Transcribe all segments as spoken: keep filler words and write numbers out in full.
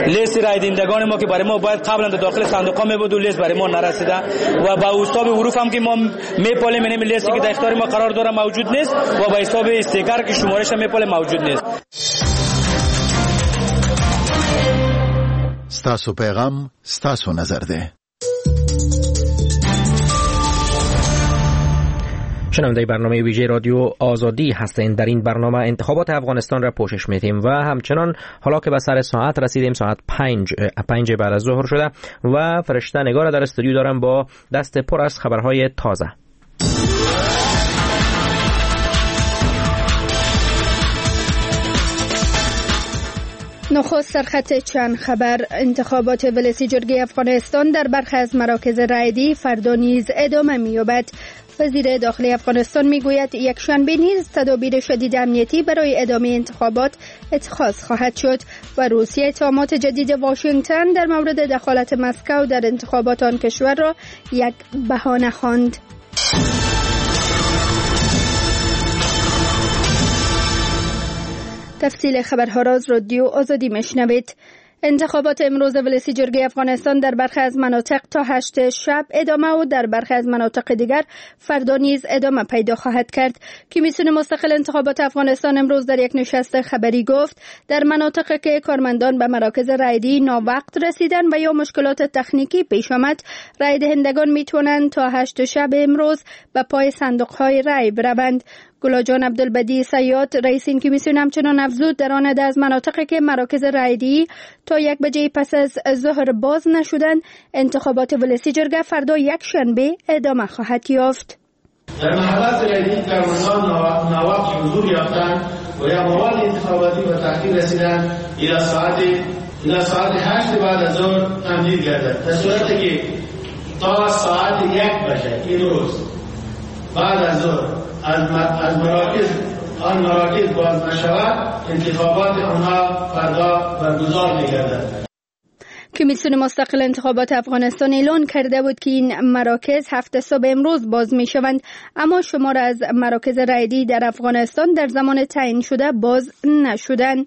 لیست رای دهندگان ما که برای ما باید قبلا داخل صندوق ها میبود و لیست برای ما نرسیده و با حساب حروف هم که ما میپالیم این لیستی که در اختیار ما قرار داره موجود نیست و با حساب استیکر که شمارش هم میپالیم موجود نیست. ستاسو پیغام ستاسو نظر ده. شنونده برنامه ویژه رادیو آزادی هستین. در این برنامه انتخابات افغانستان را پوشش میدیم و همچنان حالا که به سر ساعت رسیدیم، ساعت پنج پنج بعد از ظهر شده و فرشته نگار در استودیو دارم با دست پر از خبرهای تازه. نخست سرخط چند خبر. انتخابات ولسی جرگه افغانستان در برخی از مراکز رایدی فردا نیز ادامه می‌یابد. وزیر داخلی افغانستان میگوید یک شنبه نیز تدابیر شدید امنیتی برای ادامه انتخابات اتخاذ خواهد شد و روسیه اتهامات جدید واشنگتن در مورد دخالت مسکو در انتخابات آن کشور را یک بهانه خواند. تفصیل خبرها را از رادیو آزادی میشنوید. انتخابات امروز ولسی جرگه افغانستان در برخی از مناطق تا هشت شب ادامه و در برخی از مناطق دیگر فردا نیز ادامه پیدا خواهد کرد. کمیسیون مستقل انتخابات افغانستان امروز در یک نشست خبری گفت در مناطقی که کارمندان به مراکز رایدی ناوقت رسیدن و یا مشکلات تکنیکی پیش آمد، رای دهندگان میتونند تا هشت شب امروز به پای صندوق‌های رای بروند. گلاجان عبدالبدی سیاد رئیس این کمیسیون همچنان افزود در آن از مناطقی که مراکز رایدی تا یک بجه پس از ظهر باز نشدن، انتخابات ولسی جرگه فردا یک شنبه ادامه خواهد یافت. در محلات رایدی کارمندان ناوقت حضور یافتند و یا مواد انتخاباتی به تأخیر رسیدن الی ساعت الی ساعت هشت بعد از ظهر تمدید گردد، در صورتی که تا ساعت یک بجه این روز بعد از ظهر از از مراکز آن مراکز باز نشود، انتخابات آنها فردا برگزار می‌گردد. کمیسیون مستقل انتخابات افغانستان اعلان کرده بود که این مراکز هفته صبح امروز باز می شوند، اما شمار از مراکز رایدی در افغانستان در زمان تعیین شده باز نشدند.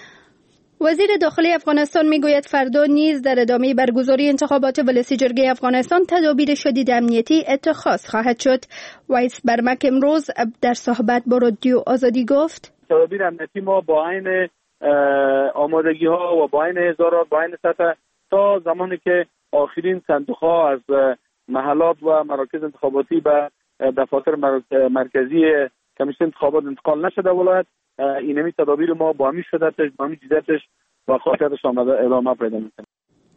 وزیر داخلی افغانستان میگوید فردا نیز در ادامه برگزاری انتخابات ولسی جرگه افغانستان تدابیر شدید امنیتی اتخاذ خواهد شد. وایس برمک امروز در صحبت با رادیو آزادی گفت تدابیر امنیتی ما با عین آمادگی ها و با عین هزارات با عین سطح تا زمانی که آخرین صندوق ها از محلات و مراکز انتخاباتی به دفاتر مرکزی کمیسیون انتخابات انتقال نشده ولایت، اینمی تدابیر ما با همی شدتش با همی جدتش و خواهدش ادامه پیدا میکنه.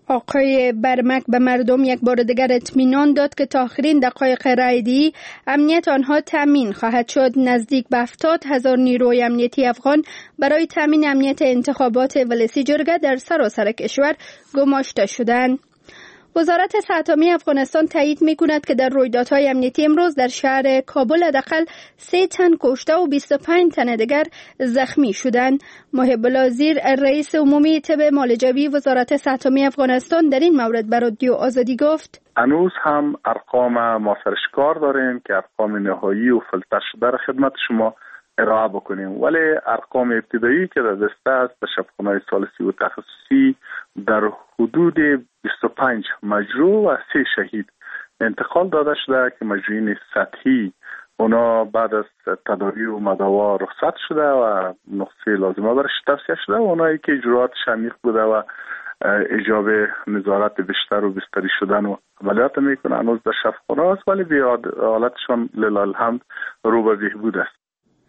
آقای برمک به مردم یک بار دیگر اطمینان داد که تا آخرین دقایق رایدی امنیت آنها تامین خواهد شد. نزدیک به هفتاد هزار نیروی امنیتی افغان برای تامین امنیت انتخابات ولسی جرگه در سراسر کشور گماشته شدند. وزارت اتمی افغانستان تایید می‌کند که در رویدادهای امنیتی امروز در شهر کابل حداقل سه تن کشته و بیست و پنج تن دیگر زخمی شدند. محب الوزیر رئیس عمومی طب معالجوی وزارت اتمی افغانستان در این مورد بر رادیو آزادی گفت هنوز هم ارقام ما سرشکار داریم که ارقام نهایی و فیلتر شده را خدمت شما ارائه بکنیم، ولی ارقام ابتدایی که در دسته است به شفاخانه‌های ثالثی و تخصصی در حدود بیست و پنج مجروح و سه شهید انتقال داده شده که مجروحین سطحی اونا بعد از تداوی و مداوا رخصت شده و نقطه لازمه برش توصیه شده و اونایی که اجراعات شمیق بوده و ایجاب نظارت بیشتر و بستری شدن و عملیات میکنه هنوز در شفاخانه است، ولی به حالتشان لله الحمد رو به بهبود است.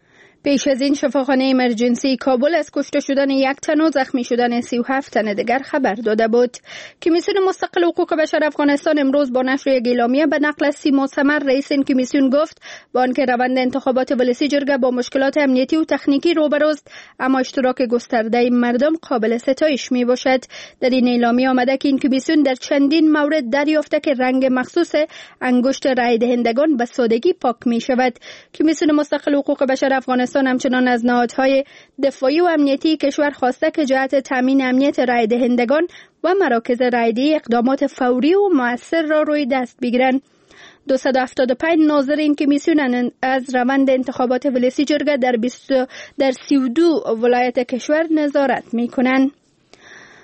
پیش از این شفاخانه ایمرجنسی کابل از کشته شدن یک تن و زخمی شدن سی و هفت تن دیگر خبر داده بود. کمیسیون مستقل حقوق بشر افغانستان امروز با نشر یک اعلامیه به نقل از سیما سمر رئیس این کمیسیون گفت با آنکه روند انتخابات ولسی جرگه با مشکلات امنیتی و تکنیکی روبروست، اما اشتراک گسترده مردم قابل ستایش می باشد. در این اعلامیه آمده که این کمیسیون در چندین مورد دریافته که رنگ مخصوص انگشت رای دهندگان به سادگی پاک می شود. کمیسیون مستقل حقوق بشر افغانستان همچنان از نهادهای دفاعی و امنیتی کشور خواسته که جهت تامین امنیت رای دهندگان و مراکز رایدهی اقدامات فوری و مؤثر را روی دست بگیرند. دویست و هفتاد و پنج ناظرین کمیسیون از روند انتخابات ولسی جرگه در بیست در سی و دو ولایت کشور نظارت می‌کنند.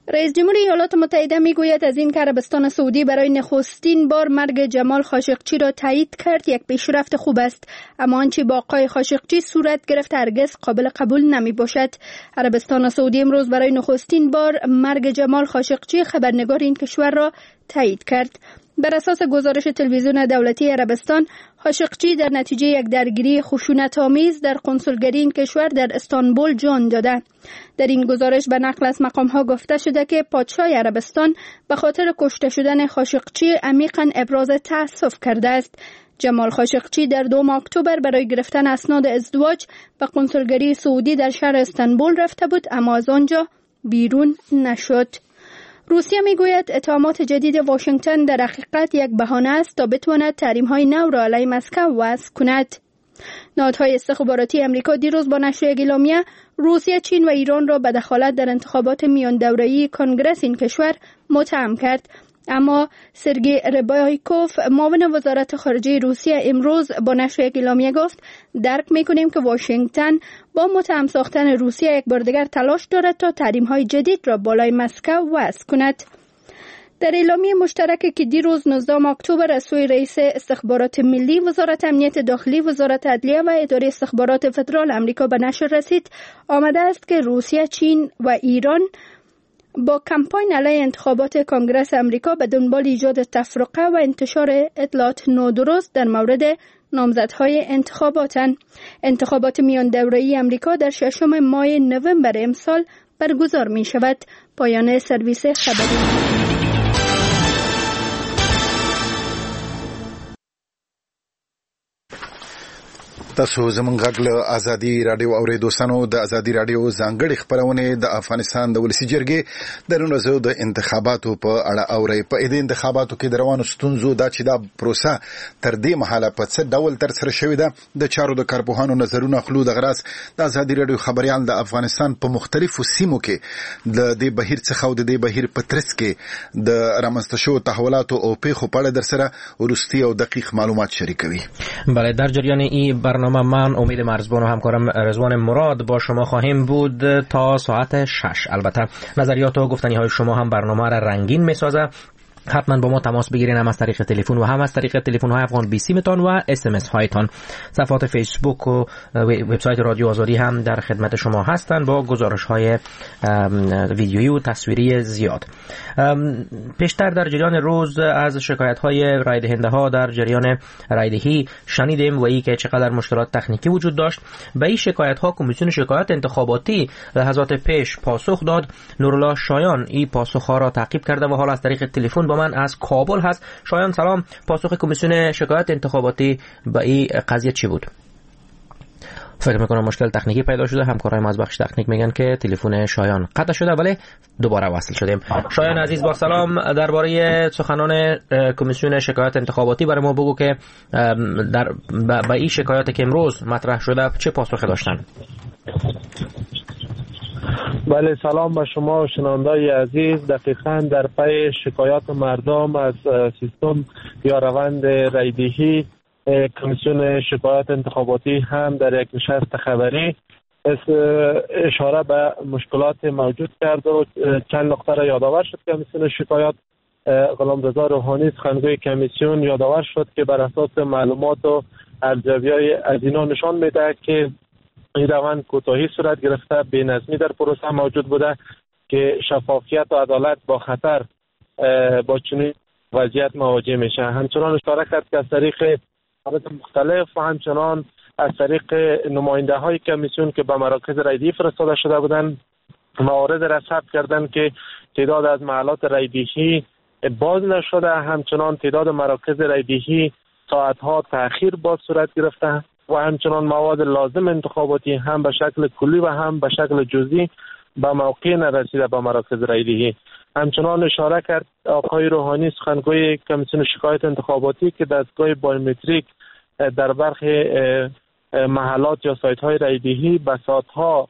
رئیس جمهور ایالات متحده میگوید از این که عربستان سعودی برای نخستین بار مرگ جمال خاشقچی را تایید کرد یک پیشرفت خوب است، اما آنچه با آقای خاشقچی صورت گرفت هرگز قابل قبول نمی باشد. عربستان سعودی امروز برای نخستین بار مرگ جمال خاشقچی خبرنگار این کشور را تایید کرد. بر اساس گزارش تلویزیون دولتی عربستان، خاشقچی در نتیجه یک درگیری خشونت‌آمیز در قنصلگری این کشور در استانبول جان داده. در این گزارش به نقل از مقام‌ها گفته شده که پادشاه عربستان به خاطر کشته شدن خاشقچی عمیقاً ابراز تأسف کرده است. جمال خاشقچی در دوم اکتبر برای گرفتن اسناد ازدواج به قنصلگری سعودی در شهر استانبول رفته بود، اما از آنجا بیرون نشد. روسیه میگوید اتهامات جدید واشنگتن در حقیقت یک بهانه است تا بتواند تحریم‌های نو را علیه مسکو وضع کند. نهادهای استخباراتی امریکا دیروز با نشر اعلامیه روسیه، چین و ایران را به دخالت در انتخابات میان دوره‌ای کنگره این کشور متهم کرد. اما سرگئی ربایکوف، معاون وزارت خارجه روسیه، امروز با نشر اعلامیه گفت درک می‌کنیم که واشنگتن با متهم ساختن روسیه یک بار دیگر تلاش دارد تا تحریم‌های جدید را بالای مسکو وضع کند. در اعلامیه مشترکی که دیروز نوزدهم اکتبر از سوی رئیس استخبارات ملی، وزارت امنیت داخلی، وزارت عدلیه و اداره استخبارات فدرال امریکا به نشر رسید، آمده است که روسیه، چین و ایران با کمپاین علیه انتخابات کنگره امریکا به دنبال ایجاد تفرقه و انتشار اطلاعات نادرست در مورد نامزدهای انتخاباتند. انتخابات میان دوره‌ای امریکا در ششم ماه نوامبر امسال برگزار می شود. پایان سرویس خبری. تاسو زمونږ غږ له ازادي رادیو اوریدو سنو د ازادي رادیو ځانګړي خبرونه د افغانستان د ولسی جرګې د نن ورځې د انتخاباتو په اړه اوري. په دې انتخاباتو کې د روانو ستونزو دا چې دا پروسه تر دې مهاله په څه ډول تر سره شوې ده د چارو د کارپوهانو نظرونه خلود غراس د ازادي رادیو خبريال د افغانستان په مختلفو سیمو کې د دې بهیر څخه او د دې بهیر په ترڅ کې د رامنځته شوو تحولاتو او پیښو په اړه در سره ورستي او دقیق معلومات شریکوي. بله، در جریان این برنامه من امید مرزبان و همکارم رضوان مراد با شما خواهیم بود تا ساعت شش. البته نظریات و گفتنی های شما هم برنامه را رنگین می سازه. حتما با ما تماس بگیرین، هم از طریق تلفن و هم از طریق تلفن های افغان بیست متان و اس ام اس هایتان. صفحات فیسبوک و وبسایت رادیو آزادی هم در خدمت شما هستند با گزارش های ویدیویی و تصویری زیاد. پیشتر در جریان روز از شکایت های رای دهنده ها در جریان رایدهی شنیدیم و ای که چقدر مشکلات تکنیکی وجود داشت. به این شکایت ها کمیسیون شکایات انتخاباتی لحظات پیش پاسخ داد. نورالله شایان این پاسخ ها را تعقیب کرده و حالا از طریق تلفن با من از کابل هست. شایان سلام، پاسخ کمیسیون شکایات انتخاباتی به این قضیه چی بود؟ فکر میکنم مشکل تکنیکی پیدا شده. همکارای ما از بخش تکنیک میگن که تلفن شایان قطع شده ولی دوباره وصل شدیم. شایان عزیز با سلام، درباره سخنان کمیسیون شکایات انتخاباتی برای ما بگو که در به این شکایاتی که امروز مطرح شده چه پاسخی داشتن؟ بله، سلام به شما شنوندای عزیز. دقیقاً در پی شکایات مردم از سیستم یا روند رایدهی، کمیسیون شکایات انتخاباتی هم در یک نشست خبری اشاره به مشکلات موجود کرد و چند نکته را یادآور شد. کمیسیون شکایات، غلامرضا روحانی سخنگوی کمیسیون، یادآور شد که بر اساس معلومات و ارزیابی‌های از اینا نشان میده که این روند کوتاهی صورت گرفته، بی‌نظمی در پروسه موجود بوده که شفافیت و عدالت با خطر با چنین وضعیت مواجه میشه. همچنان اشاره کرد که از طریق مختلف و همچنان از طریق نماینده های کمیسیون که به مراکز رایدهی فرستاده شده بودند موارد را ثبت کردند که تعداد از محلات رایدهی باز نشده، همچنان تعداد مراکز رایدهی ساعتها تأخیر باز صورت گرفته و همچنان مواد لازم انتخاباتی هم به شکل کلی و هم به شکل جزئی به موقع نرسیده به مراکز رایدهی. همچنان اشاره کرد آقای روحانی سخنگوی کمیسیون شکایت انتخاباتی که دستگاه بایومتریک در برخی محلات یا سایت های رایدهی به ساعتها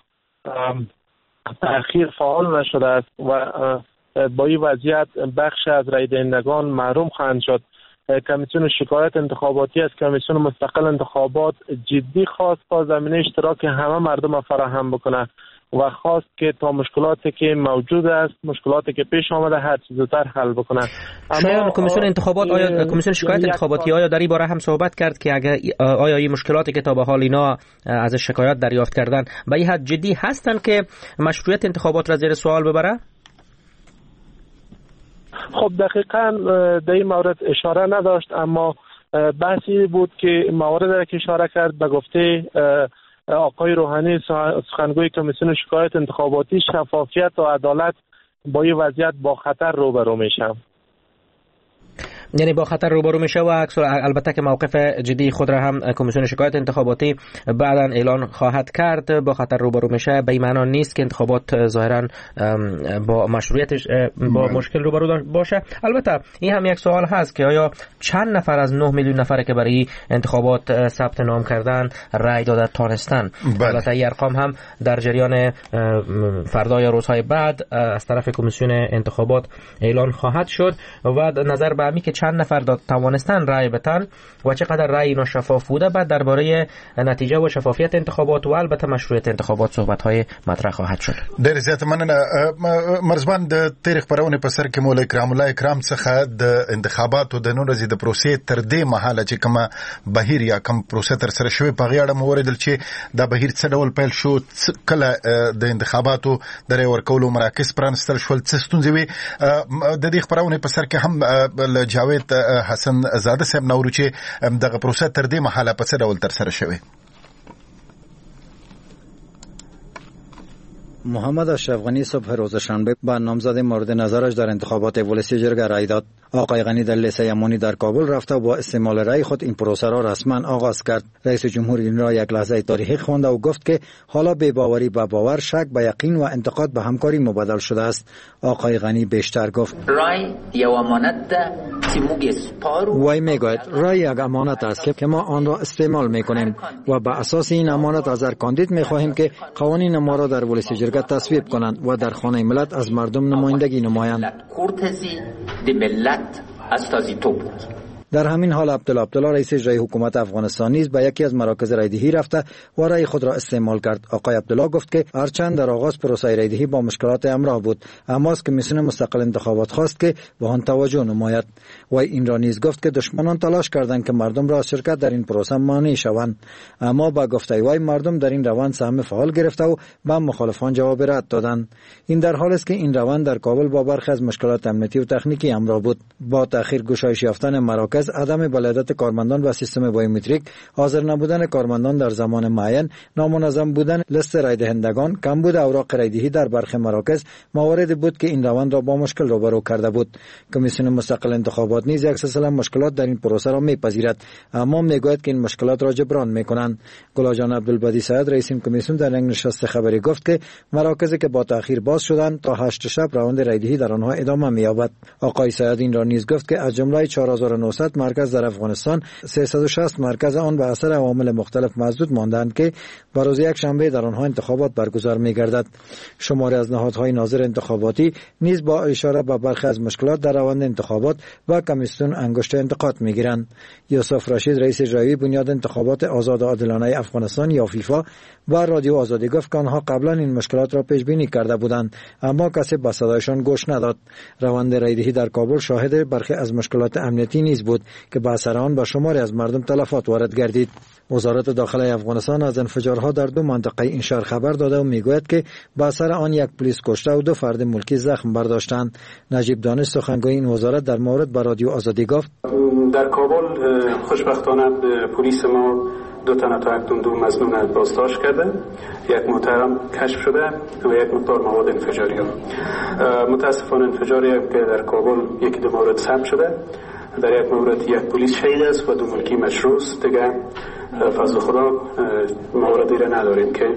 تأخیر فعال نشده است و با این وضعیت بخش از رای دهندگان محروم خواهند شد. کمیسیون شکایت انتخاباتی از کمیسیون مستقل انتخابات جدی خواست تا زمینه اشتراک همه مردم فراهم بکنه. و خواست که تا مشکلاتی که موجود است، مشکلاتی که پیش آمده هر چیز زودتر حل بکنن. اما کمیسیون انتخابات آیا کمیسیون شکایت انتخاباتی آیا در این باره هم صحبت کرد که اگر آیا این مشکلاتی که تا به حال اینا از شکایت دریافت کردن به این حد جدی هستن که مشروعیت انتخابات را زیر سوال ببره؟ خب دقیقاً در این مورد اشاره نداشت، اما بحثی بود که موارد را که اشاره کرد به گفته آقای روحانی سخنگوی کمیسیون شکایت انتخاباتی، شفافیت و عدالت با این وضعیت با خطر روبرو میشم. یعنی با خطر روبرو میشه و البته که موقف جدی خود را هم کمیسیون شکایت انتخاباتی بعداً اعلان خواهد کرد. با خطر روبرو میشه به این معنا نیست که انتخابات ظاهراً با مشروعیتش با مشکل روبرو باشه. البته این هم یک سوال هست که آیا چند نفر از نه میلیون نفره که برای انتخابات ثبت نام کردن رأی داده تانستن؟ البته این ارقام هم در جریان فردا یا روزهای بعد از طرف کمیسیون انتخابات اعلان خواهد شد و نظر به همی که چند نفر توانستن رأی بدن و چقدر رأی اینا شفاف بوده، بعد درباره نتیجه و شفافیت انتخابات و البته مشروعیت انتخابات صحبت‌های مطرح خواهد شد. ډېر زیات مننه مرزبان. د تاریخ پرونه په سر کې مولا کرام الله کرام څخه د انتخاباتو د نن ورځې د پروسې تر دې مهاله چې کومه بهیر یا کوم پروسه تر سره شوې په غیړه موریدل چې دا بهیر څه ډول پیل شو، کله د انتخاباتو د رای ورکولو مراکز پرانستل شول، څه ستونزې وي. د دې خبرونه په سر کې هم جاوید حسن زاده صاحب نورو چې دغه پروسه تر دې مهاله په څه ډول تر سره شوې؟ محمد اشرف غنی صبح روز شنبه با نامزد مورد نظرش در انتخابات ولسی جرگه رای داد. آقای غنی در لیسه یمانی در کابل رفته و با استعمال رای خود این پروسه را رسما آغاز کرد. رئیس جمهور این را یک لحظه تاریخی خوانده و گفت که حالا بی باوری به باور، شک به یقین و انتقاد به همکاری مبدل شده است. آقای غنی بیشتر گفت رای یا امانت ده که موگ سپارو وای میگوید رای یک امانت است که ما آن را استعمال میکنیم و به اساس این امانت از هر کاندید میخواهیم که قوانین ما را در ولسی جرگه تصویب کنند و در خانه ملت از مردم نمایندگی نمایند. در همین حال عبدالله عبدالله رئیس اجرایی حکومت افغانستان نیز به یکی از مراکز رایدهی رفته و رای خود را استعمال کرد. آقای عبدالله گفت که هرچند در آغاز پروسه رایدهی با مشکلات همراه بود، اما از کمیسیون مستقل انتخابات خواست که به آن توجه نماید. و این را نیز گفت که دشمنان تلاش کردند که مردم را از شرکت در این پروسه مانع شوند، اما با گفته وی مردم در این روند سهم فعال گرفته و به مخالفان جواب رد دادند. این در حالی است که این روند در کابل با برخی از مشکلات امنیتی و تکنیکی همراه بود. با تأخیر گشایش یافتن مراکز، عدم بلدت کارمندان و سیستم بایومتریک، حاضر نبودن کارمندان در زمان معین، نامنظم بودن لیست رای دهندگان، کمبود اوراق رایدهی در برخی مراکز مواردی بود که این روند را با مشکل روبرو کرده بود. کمیسیون مستقل انتخابات نیز یک سلسله مشکلات در این پروسه را میپذیرد، اما میگوید که این مشکلات را جبران میکنند. گلاجان عبدالبدی سید رئیس کمیسیون در یک نشست خبری گفت که مراکزی که با تأخیر باز شدند تا هشت شب روند رایدهی در آنها ادامه می‌یابد. آقای سید این را نیز گفت که از جمله چهار هزار و نهصد مرکز در افغانستان سیصد و شصت مرکز آن به اثر عوامل مختلف مسدود ماندند که بر روز یک شنبه در آنها انتخابات برگزار می‌گردد. شماری از نهادهای ناظر انتخاباتی نیز با اشاره به برخی از مشکلات در روند انتخابات و کمیسیون انگشت انتقاد می‌گیرند. یوسف رشید رئیس اجرایی بنیاد انتخابات آزاد و عادلانه افغانستان یا فیفا با رادیو آزادی گفت که آنها قبلا این مشکلات را پیش بینی کرده بودند، اما کسی به صدایشان گوش نداد. روند رایدهی در کابل شاهد برخی از مشکلات امنیتی نیز بود که به اثر آن به شماری از مردم تلفات وارد گردید. وزارت داخله افغانستان از انفجارها در دو منطقه این شهر خبر داده و میگوید که به اثر آن یک پلیس کشته و دو فرد ملکی زخم برداشتند. نجیب دانش سخنگوی این وزارت در مورد به رادیو آزادی گفت در کابل خوشبختانه پلیس ما دو تن تا اکنون دو مظنون بازداشت کرده، یک متهم کشف شده و یک مقدار مواد انفجاری ها. متاسفانه انفجاری که در کابل یکی دو مورد ثبت شده، در یک مورد یک پلیس شهید است و دو ملکی مجروح است. دیگه فضل خدا موردی را نداریم که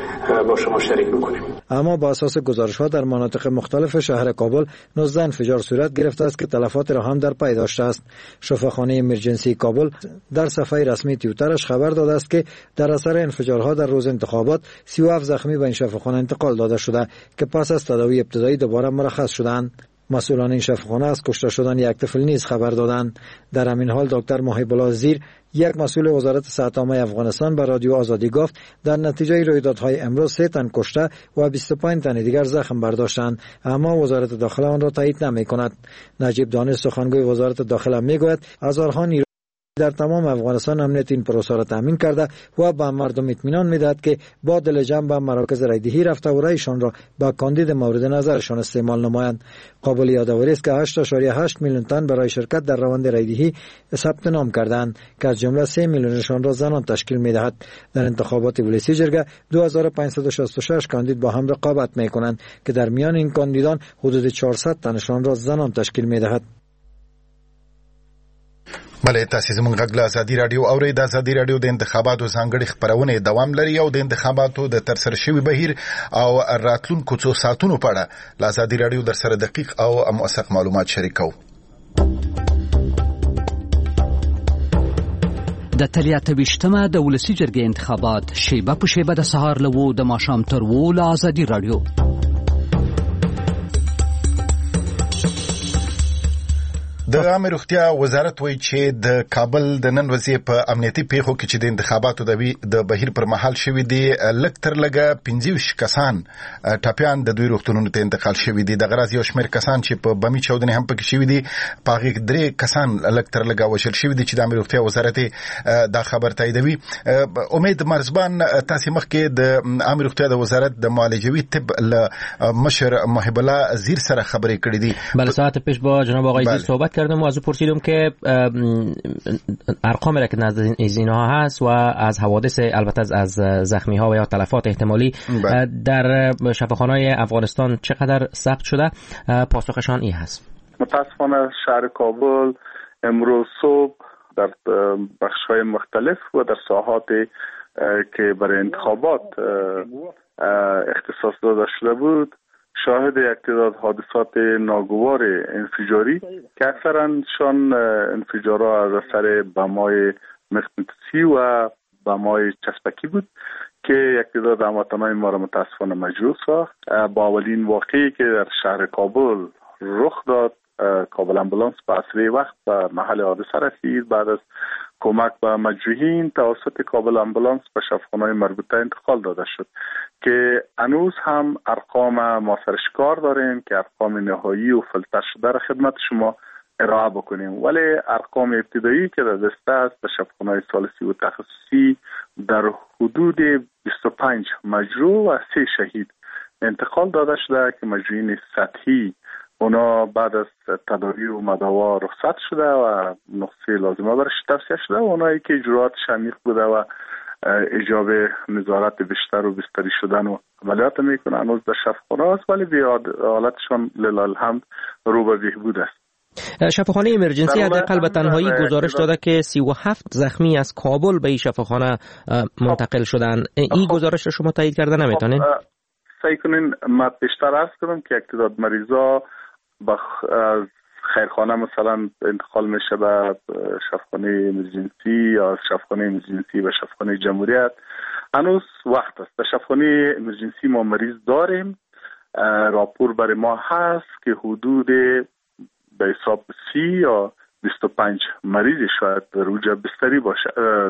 با شما شریک میکنیم. اما با اساس گزارش‌ها در مناطق مختلف شهر کابل نوزده انفجار صورت گرفته است که تلفات را هم در پی داشته است. شفاخانه امرجنسی کابل در صفحه رسمی توییترش خبر داده است که در اثر انفجارها در روز انتخابات سی و هفت زخمی به این شفاخانه انتقال داده شده که پس از تداوی ابتدایی دوباره مرخص شدند. مسئولان این شفاخانه از کشته شدن یک طفل نیز خبر دادند. در همین حال دکتر محب الله زیر، یک مسئول وزارت صحت عامه افغانستان، به رادیو آزادی گفت در نتیجه رویدادهای امروز سه تن کشته و بیست و پنج تن دیگر زخم برداشتند، اما وزارت داخله آن را تایید نمی‌کند. نجیب دانش سخنگوی وزارت داخله میگوید هزارها نیرو در تمام افغانستان امنیت این پروسه را تامین کرده و به مردم اطمینان میدهد که با دل جمع به مراکز رایدهی رفته و رایشان را با کاندید مورد نظرشان استعمال نمایند. قابل یادآوری است که هشت ممیز هشت میلیون تن برای شرکت در روند رایدهی ثبت نام کردند که از جمله سه میلیونشان را زنان تشکیل میدهد. در انتخابات ولسی جرگه دو هزار و پانصد و شصت و شش کاندید با هم رقابت میکنند که در میان این کاندیدان حدود چهارصد تنشان را زنان تشکیل میدهد. بله، تاسو زموږ غږ له ازادي رادیو اورئ. د ازادي رادیو د انتخاباتو ځانګړي خبرونه دوام لري او د انتخاباتو د ترسره شوي بهیر او راتلونکو څو ساعتونو په اړه له ازادي رادیو در سره دقیق او موثق معلومات شریکو. د اتلس ویشتمه د ولسي جرګې انتخابات شیبه په شیبه د سهار له و د ماښام تر و له ازادي رادیو. د عامه روغتیا وزارت وایي چې د کابل د نن ورځې په امنیتي پیښو کې چې د انتخاباتو د بهیر پر مهال شوي دي، لږ تر لږه پنځه ویشت کسان ټپیان د دوی روغتونونو ته انتقال شوي دي. دغه راز یو شمېر کسان چې په بمي چاودنې هم پکې شوي دي، په هغې کې درې کسان لږ تر لږه وژل شوي دي چې د عامه روغتیا وزارت دا خبر تاییدوي. امید مرزبان، تاسې مخکې د عامه روغتیا د وزارت د معالجوي طب له مشر محب الله زیر سره خبرې کړې دي. بله، ساعت پیش با جناب آقای زیر صحبت کردم و از او پرسیدم که ارقامی را که نزد از اینها هست و از حوادث، البته از زخمی ها و یا تلفات احتمالی در شفاخانه‌های افغانستان چقدر ثبت شده، پاسخشان این هست. متاسفانه شهر کابل امروز صبح در بخش‌های مختلف و در ساحات که برای انتخابات اختصاص داده شده بود شاهد یک تعداد حادثات ناگوار انفجاری که اکثرا شان انفجارها از اثر بم‌های مغناطیسی و بم‌های چسبکی بود که یک تعداد هموطنان ما را متاسفانه مجروح ساخت. با اولین واقعی که در شهر کابل رخ داد، کابل امبولانس به اسرع وقت به محل حادثه رسید. بعد از کمک به مجروحین توسط کابل امبولانس به شفاخانه‌های مربوطه انتقال داده شد که هنوز هم ارقام ما سرشکار داریم که ارقام نهایی و فیلتر شده را خدمت شما ارائه بکنیم، ولی ارقام ابتدایی که در دست است به شفاخانه‌های ثالثی و تخصصی در حدود بیست و پنج مجروح و سه شهید انتقال داده شده که مجروحین سطحی اونا بعد از تداوی و مداوا رخصت شده و نسخه لازمه برش توصیه شده و اونایی که اجراءات شمیق بوده و ایجاب نظارت بیشتر و بستری شدن و عملیات میکنه هنوز در شفاخانه است، ولی به حالتشان لله الحمد رو به بهبود است. شفاخانه امرجنسی حداقل به تنهایی گزارش داده که سی و هفت زخمی از کابل به این شفاخانه منتقل شدن. این گزارش رو شما تایید کرده نمیتونین؟ سعی کنین ما بیشتر عرض کنم که یک تعداد مریضا با خیرخانه مثلا انتقال میشه به شفاخانه امرجنسی یا شفاخانه امرجنسی به شفاخانه جمهوریت. هنوز وقت است. در شفاخانه امرجنسی ما مریض داریم، راپور برای ما هست که حدود به حساب سی یا بیست و پنج مریض شاید در اوجه بستری باشه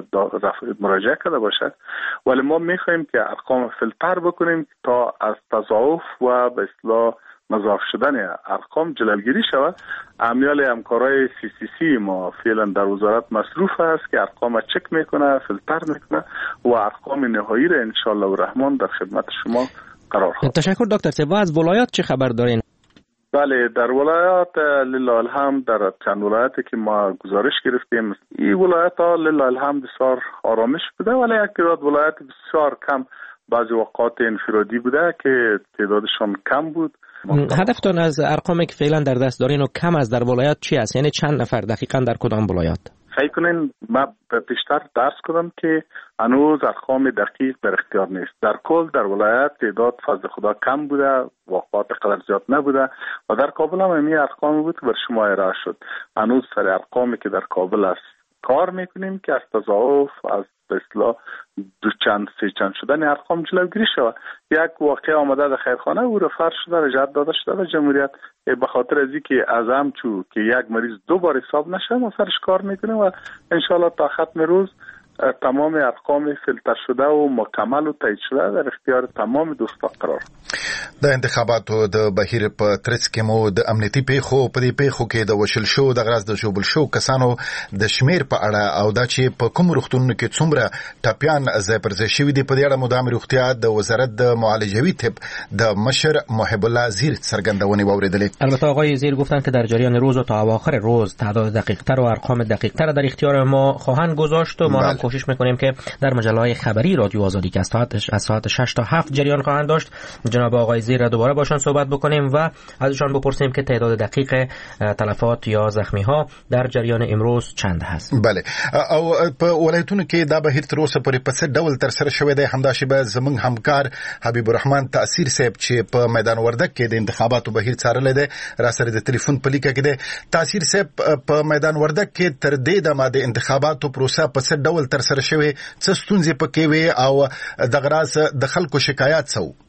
مراجعه کرده باشد، ولی ما میخواهیم که ارقام فیلتر بکنیم تا از تضاعف و به اصطلاح مضاعف شدن ارقام جلوگیری شود. امیال همکارای سی سی سی ما فعلا در وزارت مصروف است که ارقام چک میکنه، فیلتر میکنه و ارقام نهایی را ان شاء الله الرحمن در خدمت شما قرار خواهد. تشکر دکتر صاحب. از ولایات چه خبر دارین؟ بله، در ولایات لله الحمد در چند ولایتی که ما گزارش گرفتیم این ولایت ها لله الحمد بسیار آرامش بوده، ولی یک تعداد ولایت بسیار کم بعضی وقات انفرادی بوده که تعدادشان کم بود. هدفتان از ارقامی که فعلا در دست دارین و کم از در ولایت چی است؟ یعنی چند نفر دقیقاً در کدام ولایات؟ سعی کنین ما بیشتر درس کنم که هنوز ارقام دقیق در اختیار نیست. در کل در ولایت تعداد فضل خدا کم بوده، واقعات قدر زیاد نبوده و در کابل هم همین ارقامی بود که بر شما ارائه شد. هنوز سر ارقامی که در کابل است کار میکنیم که از تضاعف، از به اصطلاح دو چند سه چند شدن ارقام جلوگیری شود. یک واقعه آمده در خیرخانه او را فرش شده رجعت داده شده در جمهوریت به خاطر از اینکه از همچو که یک مریض دو بار حساب نشه ما سرش کار میکنیم و انشالله تا ختم روز تمام ارقام فیلتر شده و مکمل و تایید شده در اختیار تمام دوستا قرار. د انتخاباتو د بهیر په ترڅ کې مو د امنیتي پیښو په دې پیښو کې د وشل شو د غراز د شوبل شو کسانو د شمیر په اړه او دا چې په کوم روغتونونو کې څومره ټاپیان ځای پر ځای شوي دي په دې اړه مو د امر روغتیا د وزارت د معالجوي طب د مشر محب الله زیر څرګندونې واوریدلې. البته آقای زیر گفتن که در جریان روز و تا اواخر روز تعداد دقیق‌تر و ارقام دقیق‌تر در اختیار ما خواهند گذاشت و ما هم کوشش میکنیم که در مجله‌های خبری رادیو آزادی که از ساعت از ساعت شش تا هفت جریان خواهند داشت جناب آقای زیر را دوباره باشون صحبت بکنیم و ازشان بپرسیم که تعداد دقیق تلفات یا زخمی ها در جریان امروز چند هست. بله او په ولایتونو کې دا بهیر تر اوسه پورې په څه ډول تر سره شوی دی. همداشې به زمونږ همکار حبیب الرحمن تاثیر صاحب چې په میدان وردګ کې د انتخاباتو بهیر څارلی دی را سره د ټلیفون په لیکه کې دی. تاثیر صاحب په میدان وردګ کې تر دې دمه د انتخاباتو پروسه په څه ډول تر سره شوی څه ستونزې پکې وي او دغه راز د خلکو شکایات څه وو؟